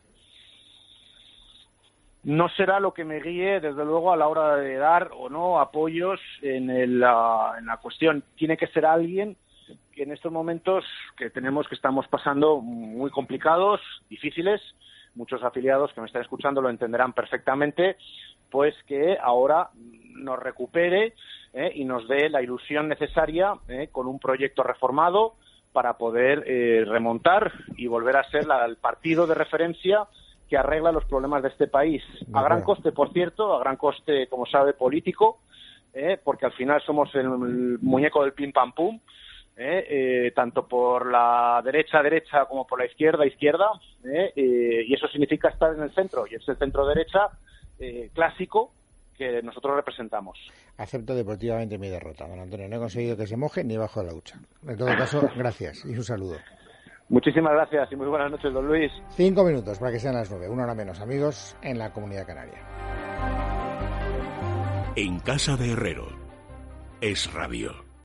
[SPEAKER 15] No será lo que me guíe, desde luego, a la hora de dar o no apoyos en, el, uh, en la cuestión. Tiene que ser alguien que en estos momentos que tenemos, que estamos pasando muy complicados, difíciles, muchos afiliados que me están escuchando lo entenderán perfectamente, pues que ahora nos recupere eh, y nos dé la ilusión necesaria eh, con un proyecto reformado para poder eh, remontar y volver a ser la, el partido de referencia que arregla los problemas de este país. A gran coste, por cierto, a gran coste, como sabe, político, eh, porque al final somos el, el muñeco del pim pam pum, eh, eh, tanto por la derecha derecha como por la izquierda izquierda, eh, eh, y eso significa estar en el centro, y es el centro derecha eh, clásico que nosotros representamos.
[SPEAKER 2] Acepto deportivamente mi derrota, don Antonio. No he conseguido que se moje ni bajo de la ducha. En todo caso, gracias y un saludo.
[SPEAKER 15] Muchísimas gracias y muy buenas noches, don Luis.
[SPEAKER 2] Cinco minutos para que sean las nueve, una hora menos, amigos, en la Comunidad Canaria.
[SPEAKER 1] En casa de Herrero, Es Radio.